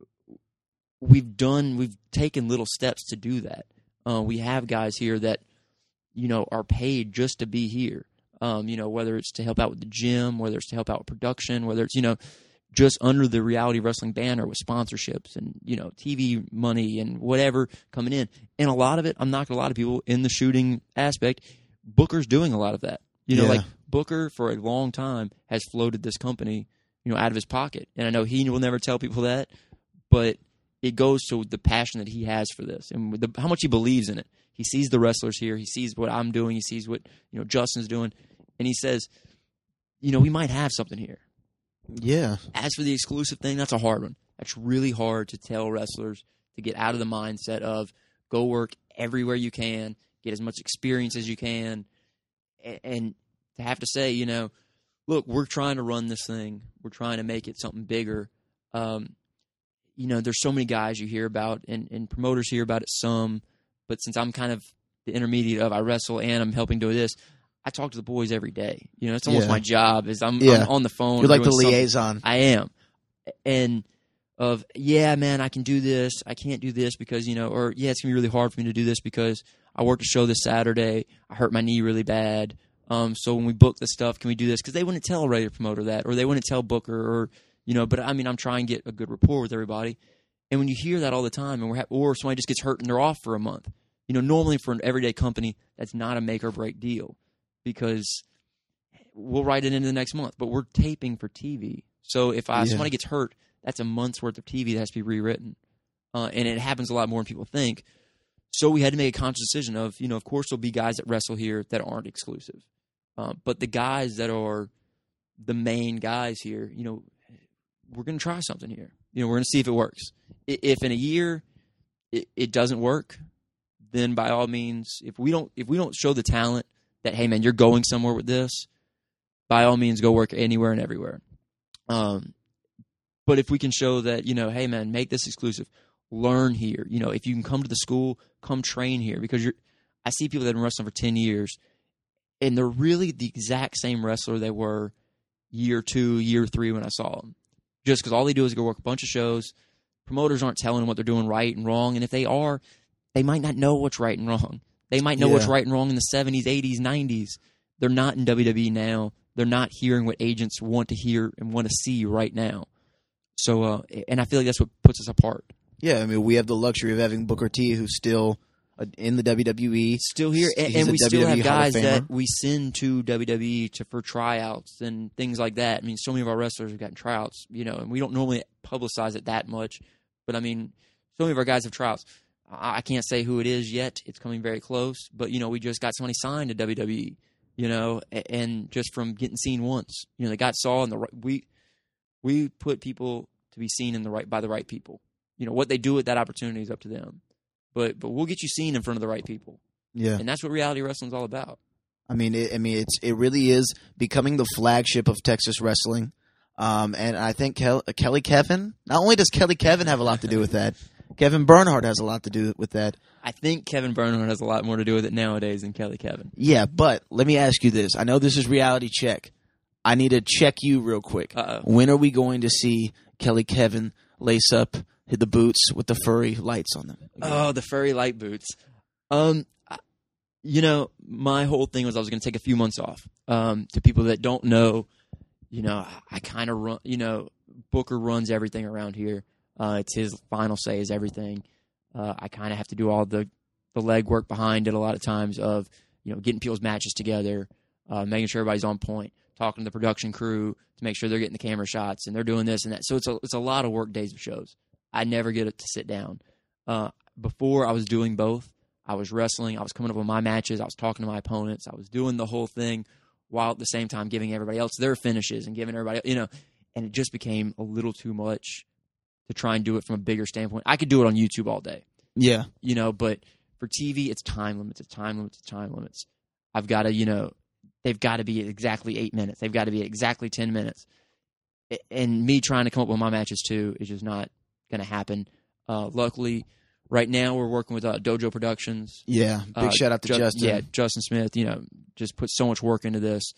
Speaker 10: we've done, we've taken little steps to do that. Uh, we have guys here that, you know, are paid just to be here. Um, you know, whether it's to help out with the gym, whether it's to help out with production, whether it's, you know, just under the Reality Wrestling banner with sponsorships and, you know, T V money and whatever coming in. And a lot of it, I'm not going to a lot of people in the shooting aspect, Booker's doing a lot of that. You know,
Speaker 7: Yeah.
Speaker 10: like Booker for a long time has floated this company, you know, out of his pocket. And I know he will never tell people that, but it goes to the passion that he has for this and with the, how much he believes in it. He sees the wrestlers here. He sees what I'm doing. He sees what, you know, Justin's doing. And he says, you know, we might have something here.
Speaker 7: Yeah.
Speaker 10: As for the exclusive thing, that's a hard one. That's really hard to tell wrestlers to get out of the mindset of go work everywhere you can, get as much experience as you can, and, and to have to say, you know, look, we're trying to run this thing. We're trying to make it something bigger. Um, you know, there's so many guys you hear about, and, and promoters hear about it some, but since I'm kind of the intermediate of I wrestle and I'm helping do this, I talk to the boys every day. You know, it's almost
Speaker 7: Yeah.
Speaker 10: my job. Is I'm,
Speaker 7: Yeah.
Speaker 10: I'm on the phone.
Speaker 7: You're like
Speaker 10: doing
Speaker 7: the
Speaker 10: something.
Speaker 7: liaison.
Speaker 10: I am, and of yeah, man, I can do this. I can't do this because you know, or yeah, it's gonna be really hard for me to do this because I worked a show this Saturday. I hurt my knee really bad. Um, so when we book this stuff, can we do this? Because they wouldn't tell a radio promoter that, or they wouldn't tell Booker, or you know. But I mean, I'm trying to get a good rapport with everybody. And when you hear that all the time, and we're ha- or somebody just gets hurt and they're off for a month, you know, normally for an everyday company, that's not a make or break deal because we'll write it into the next month. But we're taping for T V, so if I,
Speaker 7: Yeah.
Speaker 10: somebody gets hurt, that's a month's worth of T V that has to be rewritten, uh, and it happens a lot more than people think. So we had to make a conscious decision of, you know, of course there'll be guys that wrestle here that aren't exclusive, uh, but the guys that are the main guys here, you know, we're going to try something here. You know, we're going to see if it works. I- If in a year it, it doesn't work, then by all means, if we don't if we don't show the talent that, hey man, you're going somewhere with this, by all means, go work anywhere and everywhere. Um, but if we can show that, you know, hey man, make this exclusive, learn here. You know, if you can come to the school, come train here because you're. I see people that have been wrestling for ten years, and they're really the exact same wrestler they were year two, year three when I saw them. Just because all they do is go work a bunch of shows. Promoters aren't telling them what they're doing right and wrong, and if they are, they might not know what's right and wrong. They might know
Speaker 7: Yeah.
Speaker 10: what's right and wrong in the seventies, eighties, nineties. They're not in W W E now. They're not hearing what agents want to hear and want to see right now. So, uh, and I feel like that's what puts us apart.
Speaker 7: Yeah, I mean, we have the luxury of having Booker T, who's still uh, in the W W E.
Speaker 10: Still here, and,
Speaker 7: He's
Speaker 10: and
Speaker 7: a
Speaker 10: we still
Speaker 7: W W E
Speaker 10: have
Speaker 7: Hall of
Speaker 10: guys that
Speaker 7: Famer.
Speaker 10: we send to W W E to for tryouts and things like that. I mean, so many of our wrestlers have gotten tryouts, you know, and we don't normally publicize it that much. But I mean, so many of our guys have tryouts. I, I can't say who it is yet; it's coming very close. But you know, we just got somebody signed to W W E, you know, and, and just from getting seen once, you know, they got saw in the right. We we put people to be seen in the right by the right people. You know, what they do with that opportunity is up to them. But but we'll get you seen in front of the right people.
Speaker 7: Yeah.
Speaker 10: And that's what reality wrestling's all about.
Speaker 7: I mean, it, I mean, it's it really is becoming the flagship of Texas wrestling. Um, and I think Kel- Kelly Kevin, not only does Kelly Kevin have a lot to do with that, Kevin Bernhardt has a lot to do with that.
Speaker 10: I think Kevin Bernhardt has a lot more to do with it nowadays than Kelly Kevin.
Speaker 7: Yeah, but let me ask you this. I know this is reality check. I need to check you real quick.
Speaker 10: Uh-oh.
Speaker 7: When are we going to see Kelly Kevin lace up, hit the boots with the furry lights on them?
Speaker 10: Oh, the furry light boots. Um, I- you know, my whole thing was I was going to take a few months off. Um, to people that don't know, you know, I, I kind of run, you know, Booker runs everything around here. Uh, it's his final say is everything. Uh, I kind of have to do all the, the legwork behind it a lot of times of, you know, getting people's matches together, uh, making sure everybody's on point, talking to the production crew to make sure they're getting the camera shots and they're doing this and that. So it's a, it's a lot of work days of shows. I never get it to sit down. Uh, before I was doing both. I was wrestling. I was coming up with my matches. I was talking to my opponents. I was doing the whole thing while at the same time giving everybody else their finishes and giving everybody, you know, and it just became a little too much to try and do it from a bigger standpoint. I could do it on YouTube all day.
Speaker 7: Yeah.
Speaker 10: You know, but for T V, it's time limits, it's time limits, it's time limits. I've got to, you know, they've got to be at exactly eight minutes. They've got to be at exactly ten minutes. And me trying to come up with my matches too is just not going to happen. Uh, luckily, right now we're working with uh, Dojo Productions.
Speaker 7: Yeah, big
Speaker 10: Uh,
Speaker 7: shout out to
Speaker 10: Ju-
Speaker 7: Justin.
Speaker 10: Yeah, Justin Smith, you know, just put so much work into this.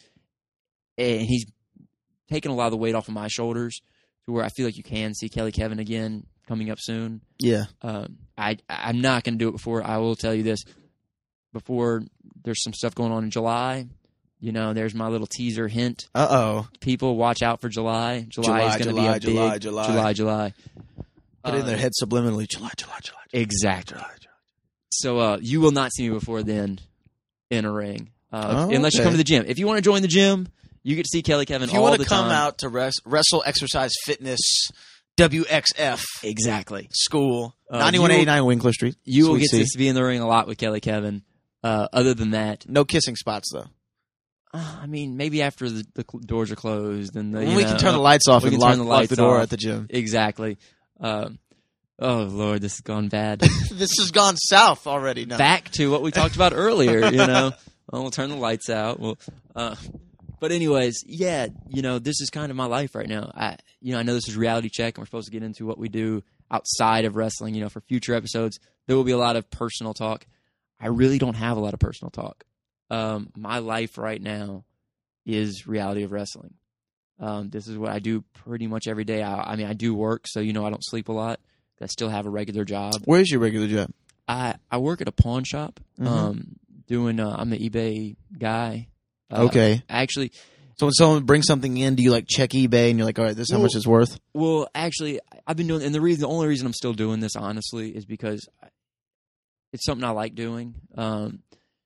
Speaker 10: And he's taken a lot of the weight off of my shoulders to where I feel like you can see Kelly Kevin again coming up soon.
Speaker 7: Yeah.
Speaker 10: Um, I, I'm not going to do it before. I will tell you this. Before there's some stuff going on in July. You know, there's my little teaser hint.
Speaker 7: Uh-oh.
Speaker 10: People, watch out for July. July,
Speaker 7: July,
Speaker 10: is going to be
Speaker 7: July,
Speaker 10: a
Speaker 7: July,
Speaker 10: big
Speaker 7: July.
Speaker 10: July, July.
Speaker 7: Put it in
Speaker 10: Uh,
Speaker 7: their head subliminally. July, July, July.
Speaker 10: Exactly. So uh, you will not see me before then in a ring. Uh,
Speaker 7: Oh,
Speaker 10: unless you
Speaker 7: okay.
Speaker 10: come to the gym. If you want to join the gym, you get to see Kelly Kevin
Speaker 7: If you
Speaker 10: all
Speaker 7: want
Speaker 10: the
Speaker 7: to come
Speaker 10: time.
Speaker 7: out to res- Wrestle Exercise Fitness W X F
Speaker 10: Exactly.
Speaker 7: School,
Speaker 10: Uh,
Speaker 7: ninety-one eighty-nine Winkler Street.
Speaker 10: You will
Speaker 7: Suite
Speaker 10: get
Speaker 7: C.
Speaker 10: to be in the ring a lot with Kelly Kevin. Uh, other than that,
Speaker 7: No kissing spots, though.
Speaker 10: uh, I mean, maybe after the, the cl- doors are closed and the,
Speaker 7: When
Speaker 10: you
Speaker 7: we
Speaker 10: know,
Speaker 7: can turn the lights off
Speaker 10: we
Speaker 7: and
Speaker 10: can
Speaker 7: lock,
Speaker 10: turn the
Speaker 7: lock
Speaker 10: lights
Speaker 7: the door
Speaker 10: off.
Speaker 7: at the gym.
Speaker 10: Exactly. Um, oh Lord, this has gone bad.
Speaker 7: This has gone south already now.
Speaker 10: Back to what we talked about earlier. You know, well, we'll turn the lights out. Well, uh, but anyways, yeah, you know, this is kind of my life right now. I, you know, I know this is Reality Check, and we're supposed to get into what we do outside of wrestling. You know, for future episodes, there will be a lot of personal talk. I really don't have a lot of personal talk. Um, my life right now is reality of wrestling. Um, this is what I do pretty much every day. I, I mean, I do work, so you know, I don't sleep a lot. I still have a regular job.
Speaker 7: Where's your regular job?
Speaker 10: I, I work at a pawn shop.
Speaker 7: Mhm.
Speaker 10: Um, doing uh, I'm the eBay guy. Uh,
Speaker 7: Okay.
Speaker 10: Actually,
Speaker 7: So when someone brings something in, do you like check eBay and you're like, all right, this is how
Speaker 10: Well-
Speaker 7: much it's worth?
Speaker 10: well, actually, I've been doing, and the reason, the only reason I'm still doing this, honestly, is because it's something I like doing. Um,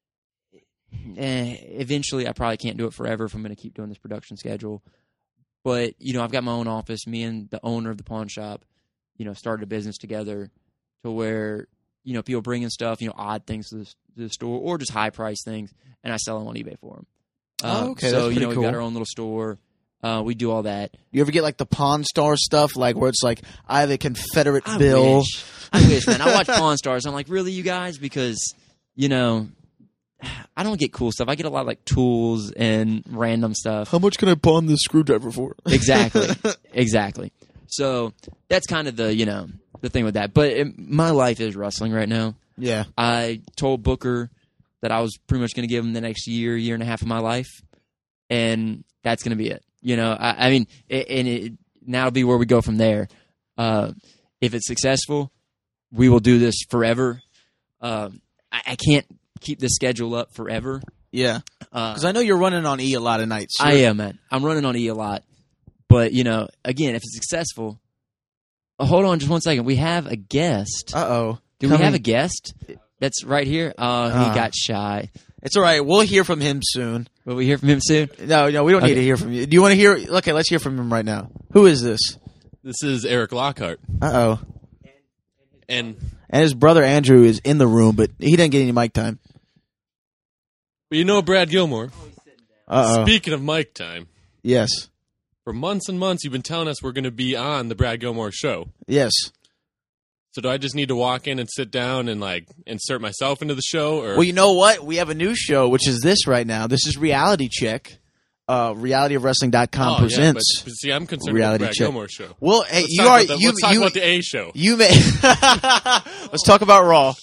Speaker 10: eh, eventually, I probably can't do it forever if I'm going to keep doing this production schedule. But you know, I've got my own office. Me and the owner of the pawn shop, you know, started a business together to where, you know, people bring in stuff, you know, odd things to the, to the store or just high price things, and I sell them on eBay for them.
Speaker 7: Oh, okay,
Speaker 10: So
Speaker 7: that's
Speaker 10: you know,
Speaker 7: pretty
Speaker 10: we've got
Speaker 7: cool.
Speaker 10: our own little store. Uh, we do all that.
Speaker 7: You ever get like the Pawn Star stuff, like where it's like, I have a Confederate
Speaker 10: I
Speaker 7: bill.
Speaker 10: wish. I wish, man. I watch Pawn Stars. I'm like, really, you guys? Because, you know, I don't get cool stuff. I get a lot of like tools and random stuff.
Speaker 7: How much can I pawn this screwdriver for?
Speaker 10: Exactly. Exactly. So that's kind of the, you know, the thing with that. But it, my life is wrestling right now.
Speaker 7: Yeah.
Speaker 10: I told Booker that I was pretty much going to give him the next year, year and a half of my life. And that's going to be it. You know, I, I mean, it, and it, now it'll be where we go from there. Uh, if it's successful, we will do this forever. Uh, I, I can't keep this schedule up forever.
Speaker 7: Yeah.
Speaker 10: Uh,
Speaker 7: Because I know you're running on E a lot of nights.
Speaker 10: I
Speaker 7: You're-
Speaker 10: am, man. I'm running on E a lot. But, you know, again, if it's successful, oh, hold on just one second. We have a guest.
Speaker 7: Uh-oh.
Speaker 10: Do
Speaker 7: Coming-
Speaker 10: we have a guest? That's right here. Oh, he
Speaker 7: Ah.
Speaker 10: got shy.
Speaker 7: It's all right. We'll hear from him soon.
Speaker 10: Will we hear from him soon?
Speaker 7: No, no, we don't need
Speaker 10: Okay.
Speaker 7: to hear from you. Do you want to hear? Okay, let's hear from him right now. Who is this?
Speaker 11: This is Eric Lockhart.
Speaker 7: Uh oh.
Speaker 11: And
Speaker 7: And his brother Andrew is in the room, but he didn't get any mic time.
Speaker 11: well, you know Brad Gilmore.
Speaker 7: Uh oh.
Speaker 11: Speaking of mic time,
Speaker 7: Yes.
Speaker 11: for months and months you've been telling us we're going to be on the Brad Gilmore show.
Speaker 7: Yes.
Speaker 11: So do I just need to walk in and sit down and like insert myself into the show? Or
Speaker 7: Well, you know what? We have a new show, which is this right now. This is Reality Check. Uh, reality of wrestling dot com
Speaker 11: Oh, yeah,
Speaker 7: presents.
Speaker 11: but, but see, I'm concerned
Speaker 7: Reality
Speaker 11: with the Brad
Speaker 7: Check.
Speaker 11: Gilmore show.
Speaker 7: Well, hey,
Speaker 11: Let's
Speaker 7: you
Speaker 11: talk
Speaker 7: are
Speaker 11: about the,
Speaker 7: you
Speaker 11: let's talk
Speaker 7: you
Speaker 11: about the A show.
Speaker 7: you may let's talk about Raw.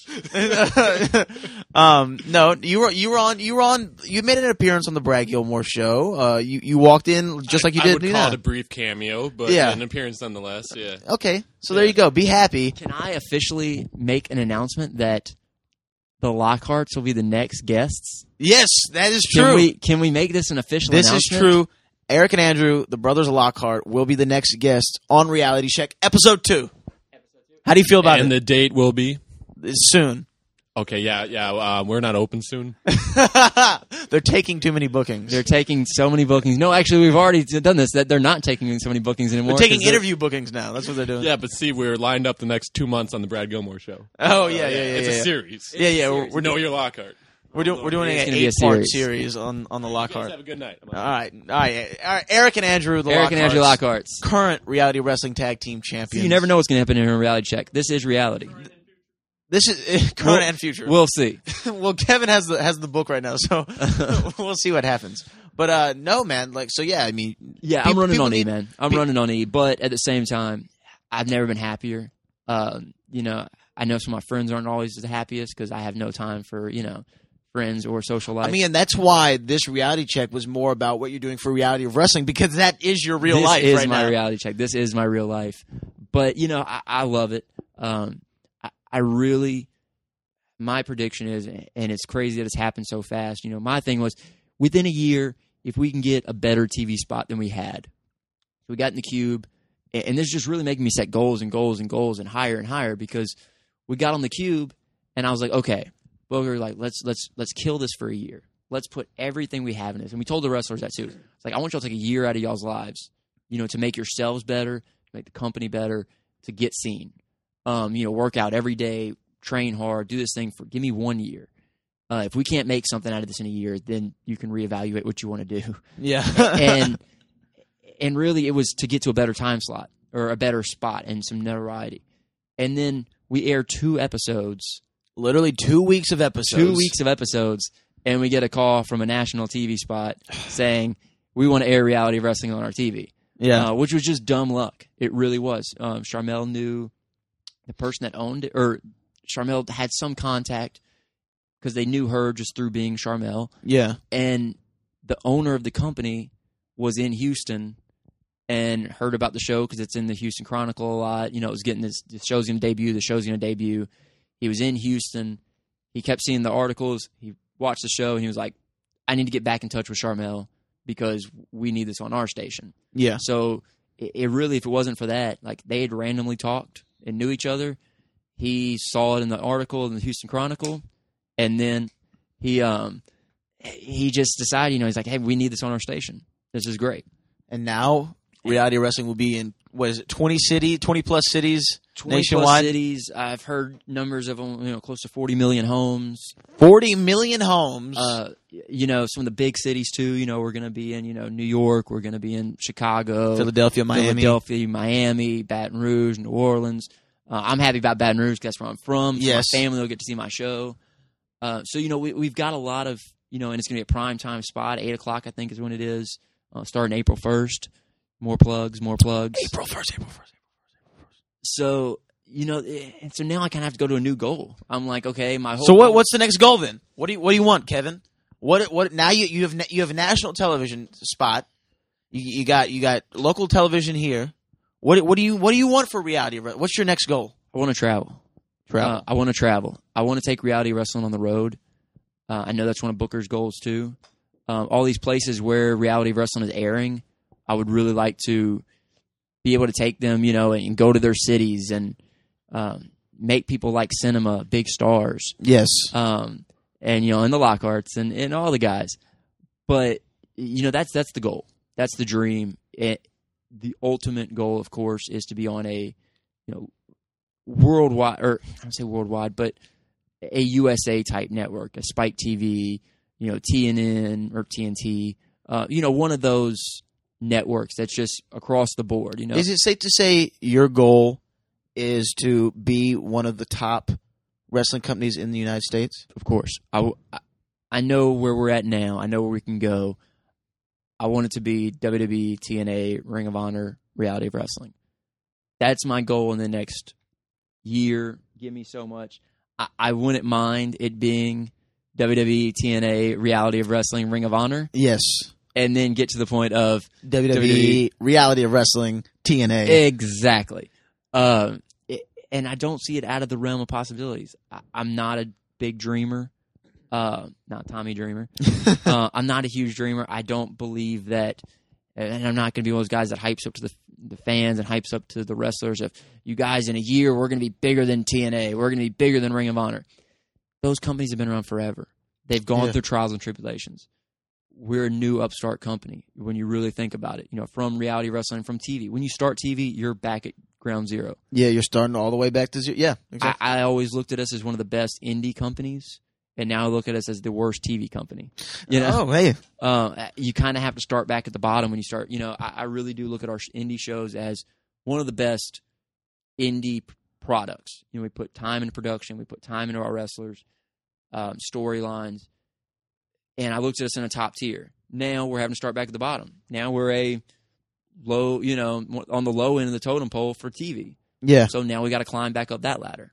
Speaker 7: um, no, you were you were on you were on you made an appearance on the Brad Gilmore show. Uh, you you walked in just like you
Speaker 11: I,
Speaker 7: did
Speaker 11: I would
Speaker 7: do
Speaker 11: call
Speaker 7: now.
Speaker 11: it a brief cameo, but
Speaker 7: Yeah.
Speaker 11: an appearance nonetheless. Yeah.
Speaker 7: Okay, so there you go. Be happy.
Speaker 10: Can I officially make an announcement that the Lockharts will be the next guests?
Speaker 7: Yes, that is
Speaker 10: Can
Speaker 7: true.
Speaker 10: we can we make this an official
Speaker 7: This is
Speaker 10: announcement?
Speaker 7: true. Eric and Andrew, the brothers Lockhart, will be the next guests on Reality Check, episode two. How do you feel about
Speaker 11: and
Speaker 7: it?
Speaker 11: the date will be
Speaker 7: It's soon.
Speaker 11: okay. Yeah, yeah. Uh, we're not open soon.
Speaker 7: They're taking too many bookings.
Speaker 10: They're taking so many bookings. No, actually, we've already done this. That they're not taking so many bookings anymore.
Speaker 7: They're taking
Speaker 10: 'cause they're-
Speaker 7: interview bookings now. That's what they're doing.
Speaker 11: Yeah, but see, we're lined up the next two months on the Brad Gilmore show.
Speaker 7: Oh yeah, yeah, yeah.
Speaker 11: It's
Speaker 7: yeah,
Speaker 11: a
Speaker 7: yeah.
Speaker 11: series.
Speaker 7: Yeah, yeah. We're, we're,
Speaker 11: know
Speaker 7: do-
Speaker 11: your Lockhart.
Speaker 7: we're doing we're doing
Speaker 10: It's
Speaker 7: an
Speaker 10: gonna be a
Speaker 7: eight part
Speaker 10: series.
Speaker 7: series on on the
Speaker 11: You guys
Speaker 7: Lockhart.
Speaker 11: have a good night.
Speaker 7: All right, all right, all right. Eric and Andrew, the
Speaker 10: Eric and Andrew
Speaker 7: Lockharts,
Speaker 10: Lockharts.
Speaker 7: current reality wrestling tag team champions.
Speaker 10: You never know what's going to happen in a reality check. This is reality.
Speaker 7: This is current
Speaker 10: We'll-
Speaker 7: and future.
Speaker 10: We'll see.
Speaker 7: well, Kevin has the has the book right now, so we'll see what happens. But uh, no, man. Like, so yeah. I mean,
Speaker 10: Yeah,
Speaker 7: people-
Speaker 10: I'm running
Speaker 7: people
Speaker 10: on E,
Speaker 7: need-
Speaker 10: man. I'm
Speaker 7: pe-
Speaker 10: running on E, but at the same time, I've never been happier. Um, you know, I know some of my friends aren't always the happiest because I have no time for, you know, friends or social life.
Speaker 7: I mean, and that's why this reality check was more about what you're doing for reality of wrestling, because that is your real
Speaker 10: this
Speaker 7: life
Speaker 10: is
Speaker 7: right
Speaker 10: my
Speaker 7: now.
Speaker 10: reality check. This is my real life. But, you know, I, I love it. Um, I, I really, my prediction is, and it's crazy that it's happened so fast, you know, my thing was within a year, if we can get a better T V spot than we had. We got in the cube, and, and this is just really making me set goals and goals and goals and higher and higher, because we got on the cube, and I was like, okay, well, we were like, let's let's let's kill this for a year. Let's put everything we have in this. And we told the wrestlers that too. It's like, I want y'all to take a year out of y'all's lives, you know, to make yourselves better, to make the company better, to get seen. Um, you know, work out every day, train hard, do this thing for, give me one year. Uh, if we can't make something out of this in a year, then you can reevaluate what you want to do.
Speaker 7: Yeah.
Speaker 10: and and really it was to get to a better time slot or a better spot and some notoriety. And then we air two episodes.
Speaker 7: Literally two weeks of episodes.
Speaker 10: Two weeks of episodes, and we get a call from a national T V spot saying, we want to air reality of wrestling on our T V.
Speaker 7: Yeah.
Speaker 10: Uh, which was just dumb luck. It really was. Um, Charmel knew the person that owned it, or Charmel had some contact because they knew her just through being Charmel.
Speaker 7: Yeah.
Speaker 10: And the owner of the company was in Houston and heard about the show because it's in the Houston Chronicle a lot. You know, it was getting this, the show's going to debut, the show's going to debut. He was in Houston. He kept seeing the articles. He watched the show, and he was like, I need to get back in touch with Charmel because we need this on our station.
Speaker 7: Yeah.
Speaker 10: So it, it really, if it wasn't for that, like they had randomly talked and knew each other. He saw it in the article in the Houston Chronicle, and then he um he just decided, you know, he's like, hey, we need this on our station. This is great.
Speaker 7: And now reality wrestling will be in, what is it, twenty city, twenty plus cities
Speaker 10: twenty
Speaker 7: nationwide?
Speaker 10: plus cities. I've heard numbers of them, you know, close to forty million homes.
Speaker 7: forty million homes.
Speaker 10: Uh, you know, some of the big cities too. You know, we're going to be in, you know, New York. We're going to be in Chicago,
Speaker 7: Philadelphia, Miami.
Speaker 10: Philadelphia, Miami, Baton Rouge, New Orleans. Uh, I'm happy about Baton Rouge. 'Cause that's where I'm from. So
Speaker 7: Yes.
Speaker 10: my family will get to see my show. Uh, so you know, we, we've got a lot of, you know, and it's going to be a prime time spot. Eight o'clock, I think, is when it is. Uh, starting April first. More plugs, more plugs.
Speaker 7: April first, April first.
Speaker 10: So you know, and so now I kind of have to go to a new goal. I'm like, okay, my whole
Speaker 7: So what?
Speaker 10: goal-
Speaker 7: What's the next goal then? What do you What do you want, Kevin? What? What? Now you you have na- you have a national television spot. You, you got you got local television here. What What do you What do you want for reality? What's your next goal?
Speaker 10: I want to travel.
Speaker 7: Travel.
Speaker 10: Uh, I want to travel. I want to take reality wrestling on the road. Uh, I know that's one of Booker's goals too. Um, all these places where reality wrestling is airing, I would really like to be able to take them, you know, and go to their cities and, um, make people like cinema big stars.
Speaker 7: Yes.
Speaker 10: Um, and you know, and the Lockharts and, and all the guys. But you know, that's that's the goal. That's the dream. It, the ultimate goal, of course, is to be on a you know worldwide, or I don't say worldwide, but a U S A type network, a Spike T V, you know, T N N or T N T, uh, you know, one of those networks that's just across the board. You know,
Speaker 7: is it safe to say your goal is to be one of the top wrestling companies in the United States?
Speaker 10: Of course, I, I know where we're at now. I know where we can go. I want it to be W W E, T N A, Ring of Honor, Reality of Wrestling. That's my goal in the next year. Give me so much. I, I wouldn't mind it being W W E, T N A, Reality of Wrestling, Ring of Honor.
Speaker 7: Yes.
Speaker 10: And then get to the point of
Speaker 7: W W E, W W E Reality of Wrestling, T N A.
Speaker 10: Exactly. Uh, it, and I don't see it out of the realm of possibilities. I, I'm not a big dreamer. Uh, not Tommy Dreamer. uh, I'm not a huge dreamer. I don't believe that, and I'm not going to be one of those guys that hypes up to the the fans and hypes up to the wrestlers. If you guys in a year, we're going to be bigger than T N A. We're going to be bigger than Ring of Honor. Those companies have been around forever. They've gone
Speaker 7: Yeah.
Speaker 10: through trials and tribulations. We're a new upstart company when you really think about it. You know, from reality wrestling, from T V. When you start T V, you're back at ground zero.
Speaker 7: Yeah, you're starting all the way back to zero. Yeah, exactly.
Speaker 10: I, I always looked at us as one of the best indie companies, and now I look at us as the worst T V company. You know,
Speaker 7: oh, hey.
Speaker 10: uh, you kind of have to start back at the bottom when you start. You know, I, I really do look at our indie shows as one of the best indie p- products. You know, we put time into production, we put time into our wrestlers, um, storylines, and I looked at us in a top tier. Now we're having to start back at the bottom. Now we're a low, you know, on the low end of the totem pole for T V.
Speaker 7: Yeah.
Speaker 10: So now we got to climb back up that ladder.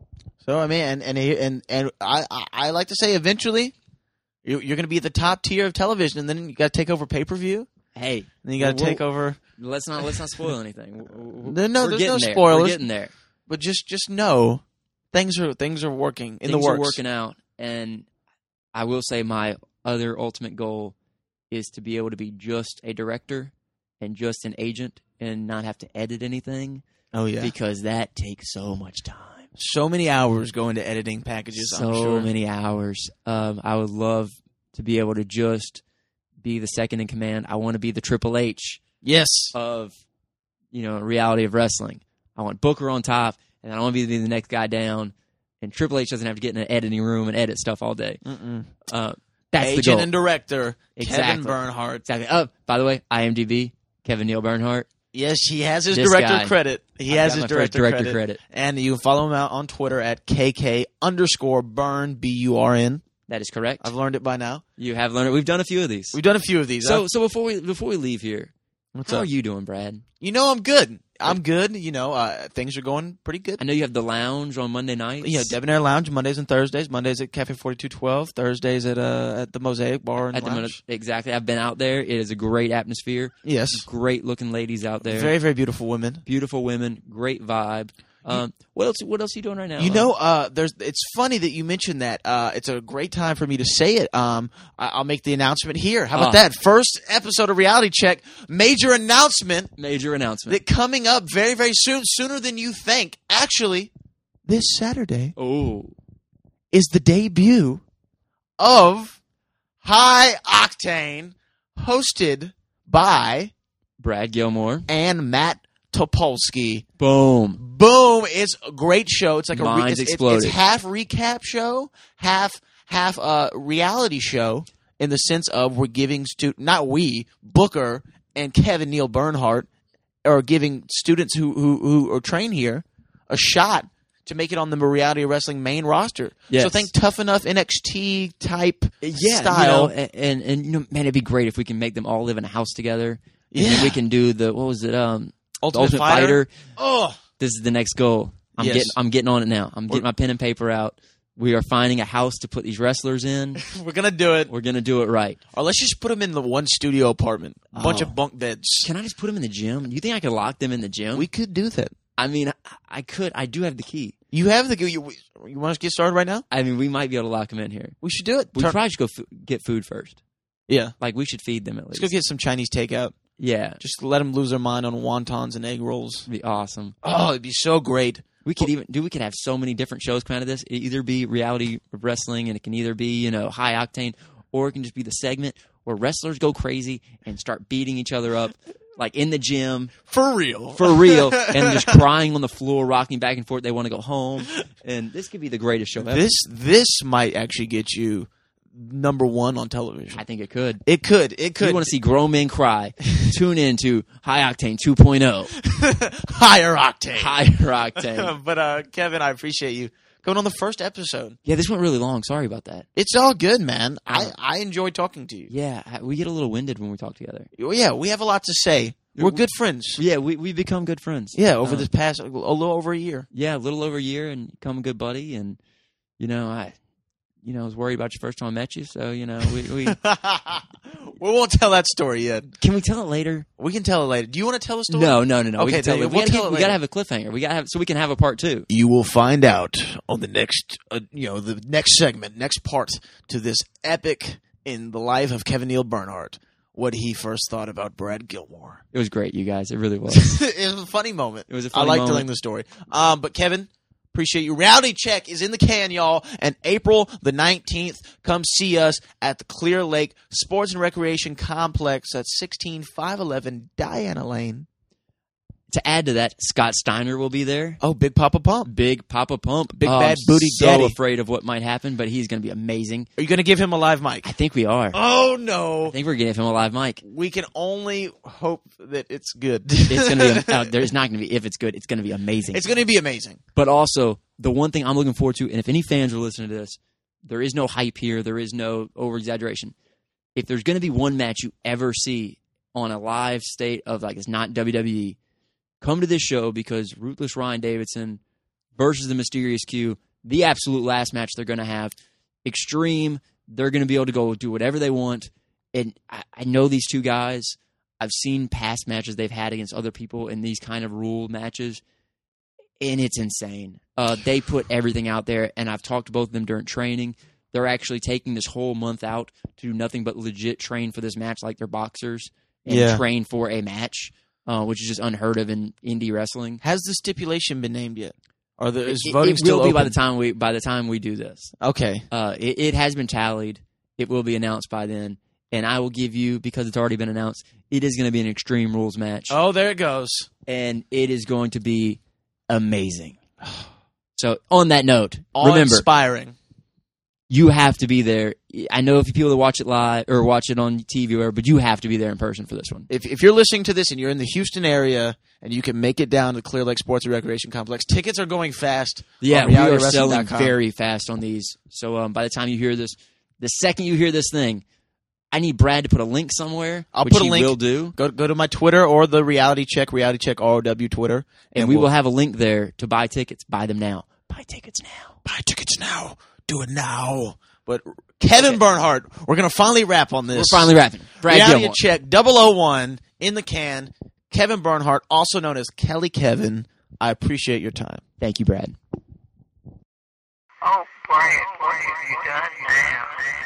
Speaker 7: So I mean, and and and and I I, I like to say eventually you're, you're going to be at the top tier of television, and then you got to take over pay per view.
Speaker 10: Hey,
Speaker 7: and then you got to
Speaker 10: well,
Speaker 7: take over.
Speaker 10: Let's not let's not spoil anything.
Speaker 7: No, no,
Speaker 10: We're
Speaker 7: there's no
Speaker 10: there.
Speaker 7: spoilers.
Speaker 10: We're getting there,
Speaker 7: but just just know things are things are working in
Speaker 10: things
Speaker 7: the works.
Speaker 10: are working out, and I will say my other ultimate goal is to be able to be just a director and just an agent and not have to edit anything.
Speaker 7: Oh yeah,
Speaker 10: because that takes so much time.
Speaker 7: So many hours go into editing packages.
Speaker 10: So
Speaker 7: I'm sure.
Speaker 10: many hours. Um, I would love to be able to just be the second in command. I want to be the Triple H.
Speaker 7: Yes.
Speaker 10: Of, you know, reality of wrestling. I want Booker on top, and I want to be the next guy down. And Triple H doesn't have to get in an editing room and edit stuff all day.
Speaker 7: Mm-mm.
Speaker 10: Uh, that's
Speaker 7: Agent
Speaker 10: the goal.
Speaker 7: and director
Speaker 10: Exactly.
Speaker 7: Kevin Bernhardt.
Speaker 10: Exactly. Oh, by the way, IMDb, Kevin Neal Bernhardt.
Speaker 7: Yes, he has his
Speaker 10: This
Speaker 7: director
Speaker 10: guy.
Speaker 7: credit. He
Speaker 10: I've
Speaker 7: has
Speaker 10: got
Speaker 7: his
Speaker 10: my
Speaker 7: director,
Speaker 10: director
Speaker 7: credit.
Speaker 10: credit.
Speaker 7: And you can follow him out on Twitter at K K underscore burn, B U R N.
Speaker 10: That is correct.
Speaker 7: I've learned it by now.
Speaker 10: You have learned it. We've done a few of these.
Speaker 7: We've done a few of these.
Speaker 10: So,
Speaker 7: I've-
Speaker 10: so before we before we leave here,
Speaker 7: What's
Speaker 10: how
Speaker 7: up?
Speaker 10: are you doing, Brad?
Speaker 7: You know, I'm good. I'm good. You know, uh, things are going pretty good.
Speaker 10: I know you have the lounge on Monday nights.
Speaker 7: Yeah, Debonair Lounge Mondays and Thursdays. Mondays at Cafe forty-two twelve. Thursdays at uh at the Mosaic Bar and
Speaker 10: At the
Speaker 7: Lounge.
Speaker 10: minute, exactly. I've been out there. It is a great atmosphere.
Speaker 7: Yes.
Speaker 10: Great looking ladies out there.
Speaker 7: Very, very beautiful women.
Speaker 10: Beautiful women. Great vibe. Um, what else? What else are you doing right now?
Speaker 7: You know, uh, there's. It's funny that you mentioned that. Uh, it's a great time for me to say it. Um, I, I'll make the announcement here. How about
Speaker 10: Ah.
Speaker 7: that? First episode of Reality Check. Major announcement.
Speaker 10: Major announcement.
Speaker 7: That coming up very, very soon, sooner than you think. Actually, this Saturday.
Speaker 10: Oh,
Speaker 7: is the debut of High Octane, hosted by
Speaker 10: Brad Gilmore
Speaker 7: and Matt Topolsky.
Speaker 10: Boom.
Speaker 7: Boom! It's a great show. It's like a re-
Speaker 10: Minds
Speaker 7: it's, it's,
Speaker 10: exploded.
Speaker 7: it's half recap show, half half uh, reality show in the sense of we're giving stu- not we Booker and Kevin Neal Bernhardt are giving students who who who are trained here a shot to make it on the Reality Wrestling main roster.
Speaker 10: Yes.
Speaker 7: So think Tough Enough N X T type
Speaker 10: yeah,
Speaker 7: style.
Speaker 10: You know, and, and and you know, man, it'd be great if we can make them all live in a house together. And
Speaker 7: Yeah.
Speaker 10: then we can do the what was it? Um,
Speaker 7: Ultimate,
Speaker 10: the Ultimate
Speaker 7: Fighter.
Speaker 10: Fighter.
Speaker 7: Oh,
Speaker 10: This is the next goal. I'm
Speaker 7: Yes.
Speaker 10: getting I'm getting on it now. I'm getting my pen and paper out. We are finding a house to put these wrestlers in.
Speaker 7: we're gonna do it.
Speaker 10: We're gonna do it right.
Speaker 7: Or let's just put them in the one studio apartment, a bunch
Speaker 10: Oh.
Speaker 7: of bunk beds.
Speaker 10: Can I just put them in the gym? You think I could lock them in the gym?
Speaker 7: We could do that.
Speaker 10: I mean, I, I could. I do have the key.
Speaker 7: You have the. You, you want us to get started right now?
Speaker 10: I mean, we might be able to lock them in here.
Speaker 7: We should do it.
Speaker 10: We
Speaker 7: Turn-
Speaker 10: probably should go f- get food first.
Speaker 7: Yeah.
Speaker 10: Like we should feed them at
Speaker 7: Let's
Speaker 10: least.
Speaker 7: go get some Chinese takeout.
Speaker 10: Yeah,
Speaker 7: Just let them lose their mind on wontons and egg rolls.
Speaker 10: it'd be awesome.
Speaker 7: Oh, it'd be so great.
Speaker 10: We could even do. We could have so many different shows come out of this. It either be reality wrestling, and it can either be you know high octane, or it can just be the segment where wrestlers go crazy and start beating each other up, like in the gym
Speaker 7: For real.
Speaker 10: for real, and just crying on the floor, rocking back and forth. They want to go home, and this could be the greatest show ever.
Speaker 7: This this might actually get you number one on television.
Speaker 10: I think it could.
Speaker 7: It could. It
Speaker 10: If
Speaker 7: could.
Speaker 10: you want to see grown men cry? Tune in to High Octane two point oh.
Speaker 7: Higher octane.
Speaker 10: Higher Octane.
Speaker 7: But uh, Kevin, I appreciate you going on the first episode.
Speaker 10: Yeah, this went really long. Sorry about that.
Speaker 7: It's all good, man. I, I enjoy talking to you.
Speaker 10: Yeah, I- we get a little winded when we talk together.
Speaker 7: Well, yeah, we have a lot to say. We're good friends.
Speaker 10: Yeah, we we become good friends.
Speaker 7: Yeah, over
Speaker 10: Uh,
Speaker 7: this past a little over a year.
Speaker 10: Yeah, a little over a year, and become a good buddy. And you know, I, you know, I was worried about you first time I met you. So you know, we, we
Speaker 7: We won't tell that story yet.
Speaker 10: can we tell it later?
Speaker 7: We can tell it later. Do you want to tell a story?
Speaker 10: No, no, no, no. we
Speaker 7: Okay,
Speaker 10: can tell
Speaker 7: then
Speaker 10: it.
Speaker 7: we'll
Speaker 10: We, gotta,
Speaker 7: tell
Speaker 10: keep-
Speaker 7: it
Speaker 10: we
Speaker 7: later.
Speaker 10: gotta have a cliffhanger. We gotta have so we can have a part two.
Speaker 7: You will find out on the next, uh, you know, the next segment, next part to this epic in the life of Kevin Neal Bernhardt, what he first thought about Brad Gilmore.
Speaker 10: It was great, you guys. It really was.
Speaker 7: It was a funny moment.
Speaker 10: It was a
Speaker 7: I
Speaker 10: funny
Speaker 7: like
Speaker 10: moment.
Speaker 7: telling the story. Um, but Kevin, appreciate you. Reality Check is in the can, y'all. And April the nineteenth, come see us at the Clear Lake Sports and Recreation Complex at sixteen five eleven Diana Lane.
Speaker 10: To add to that, Scott Steiner will be there.
Speaker 7: Oh, Big Papa Pump.
Speaker 10: Big Papa Pump.
Speaker 7: Big
Speaker 10: Oh,
Speaker 7: Bad
Speaker 10: I'm
Speaker 7: Booty
Speaker 10: so
Speaker 7: Daddy.
Speaker 10: afraid of what might happen, but he's going to be amazing.
Speaker 7: Are you going to give him a live mic?
Speaker 10: I think we are.
Speaker 7: Oh, no.
Speaker 10: I think we're going to give him a live mic.
Speaker 7: We can only hope that it's good.
Speaker 10: It's going to be. Uh, there's not going to be. If it's good, it's going to be amazing.
Speaker 7: It's going to be amazing.
Speaker 10: But also, the one thing I'm looking forward to, and if any fans are listening to this, there is no hype here. There is no over exaggeration. If there's going to be one match you ever see on a live state of like it's not W W E, come to this show because Ruthless Ryan Davidson versus the Mysterious Q, the absolute last match they're going to have. Extreme. They're going to be able to go do whatever they want. And I, I know these two guys. I've seen past matches they've had against other people in these kind of rule matches, and it's insane. Uh, they put everything out there, and I've talked to both of them during training. They're actually taking this whole month out to do nothing but legit train for this match like they're boxers and
Speaker 7: Yeah.
Speaker 10: train for a match, uh, which is just unheard of in indie wrestling.
Speaker 7: Has the stipulation been named yet? Or the, is
Speaker 10: It-
Speaker 7: voting
Speaker 10: it
Speaker 7: still
Speaker 10: will be by
Speaker 7: open?
Speaker 10: the time we by the time we do this.
Speaker 7: Okay.
Speaker 10: Uh, it, it has been tallied. It will be announced by then, and I will give you because it's already been announced. It is going to be an Extreme Rules match.
Speaker 7: Oh, there it goes.
Speaker 10: And it is going to be amazing. So, on that note, remember,
Speaker 7: Awe-inspiring.
Speaker 10: you have to be there. I know if people that watch it live or watch it on T V or whatever, but you have to be there in person for this one.
Speaker 7: If, if you're listening to this and you're in the Houston area and you can make it down to Clear Lake Sports and Recreation Complex, tickets are going fast.
Speaker 10: Yeah,
Speaker 7: on
Speaker 10: we are
Speaker 7: reality wrestling
Speaker 10: selling
Speaker 7: dot com.
Speaker 10: very fast on these. So, um, by the time you hear this, the second you hear this thing, I need Brad to put a link somewhere.
Speaker 7: I'll
Speaker 10: which
Speaker 7: put a
Speaker 10: he
Speaker 7: link.
Speaker 10: will do.
Speaker 7: Go go to my Twitter or the Reality Check, Reality Check R O W Twitter.
Speaker 10: And, we
Speaker 7: we'll-
Speaker 10: will have a link there to buy tickets. Buy them now. Buy tickets now.
Speaker 7: Buy tickets now. Do it now. But Kevin Bernhardt, we're going to finally wrap on this.
Speaker 10: We're finally wrapping. Brad
Speaker 7: Reality
Speaker 10: Gilmore.
Speaker 7: Check double oh one in the can. Kevin Bernhardt, also known as Kelly Kevin. I appreciate your time.
Speaker 10: Thank you, Brad.
Speaker 1: Oh, boy, boy, you done now.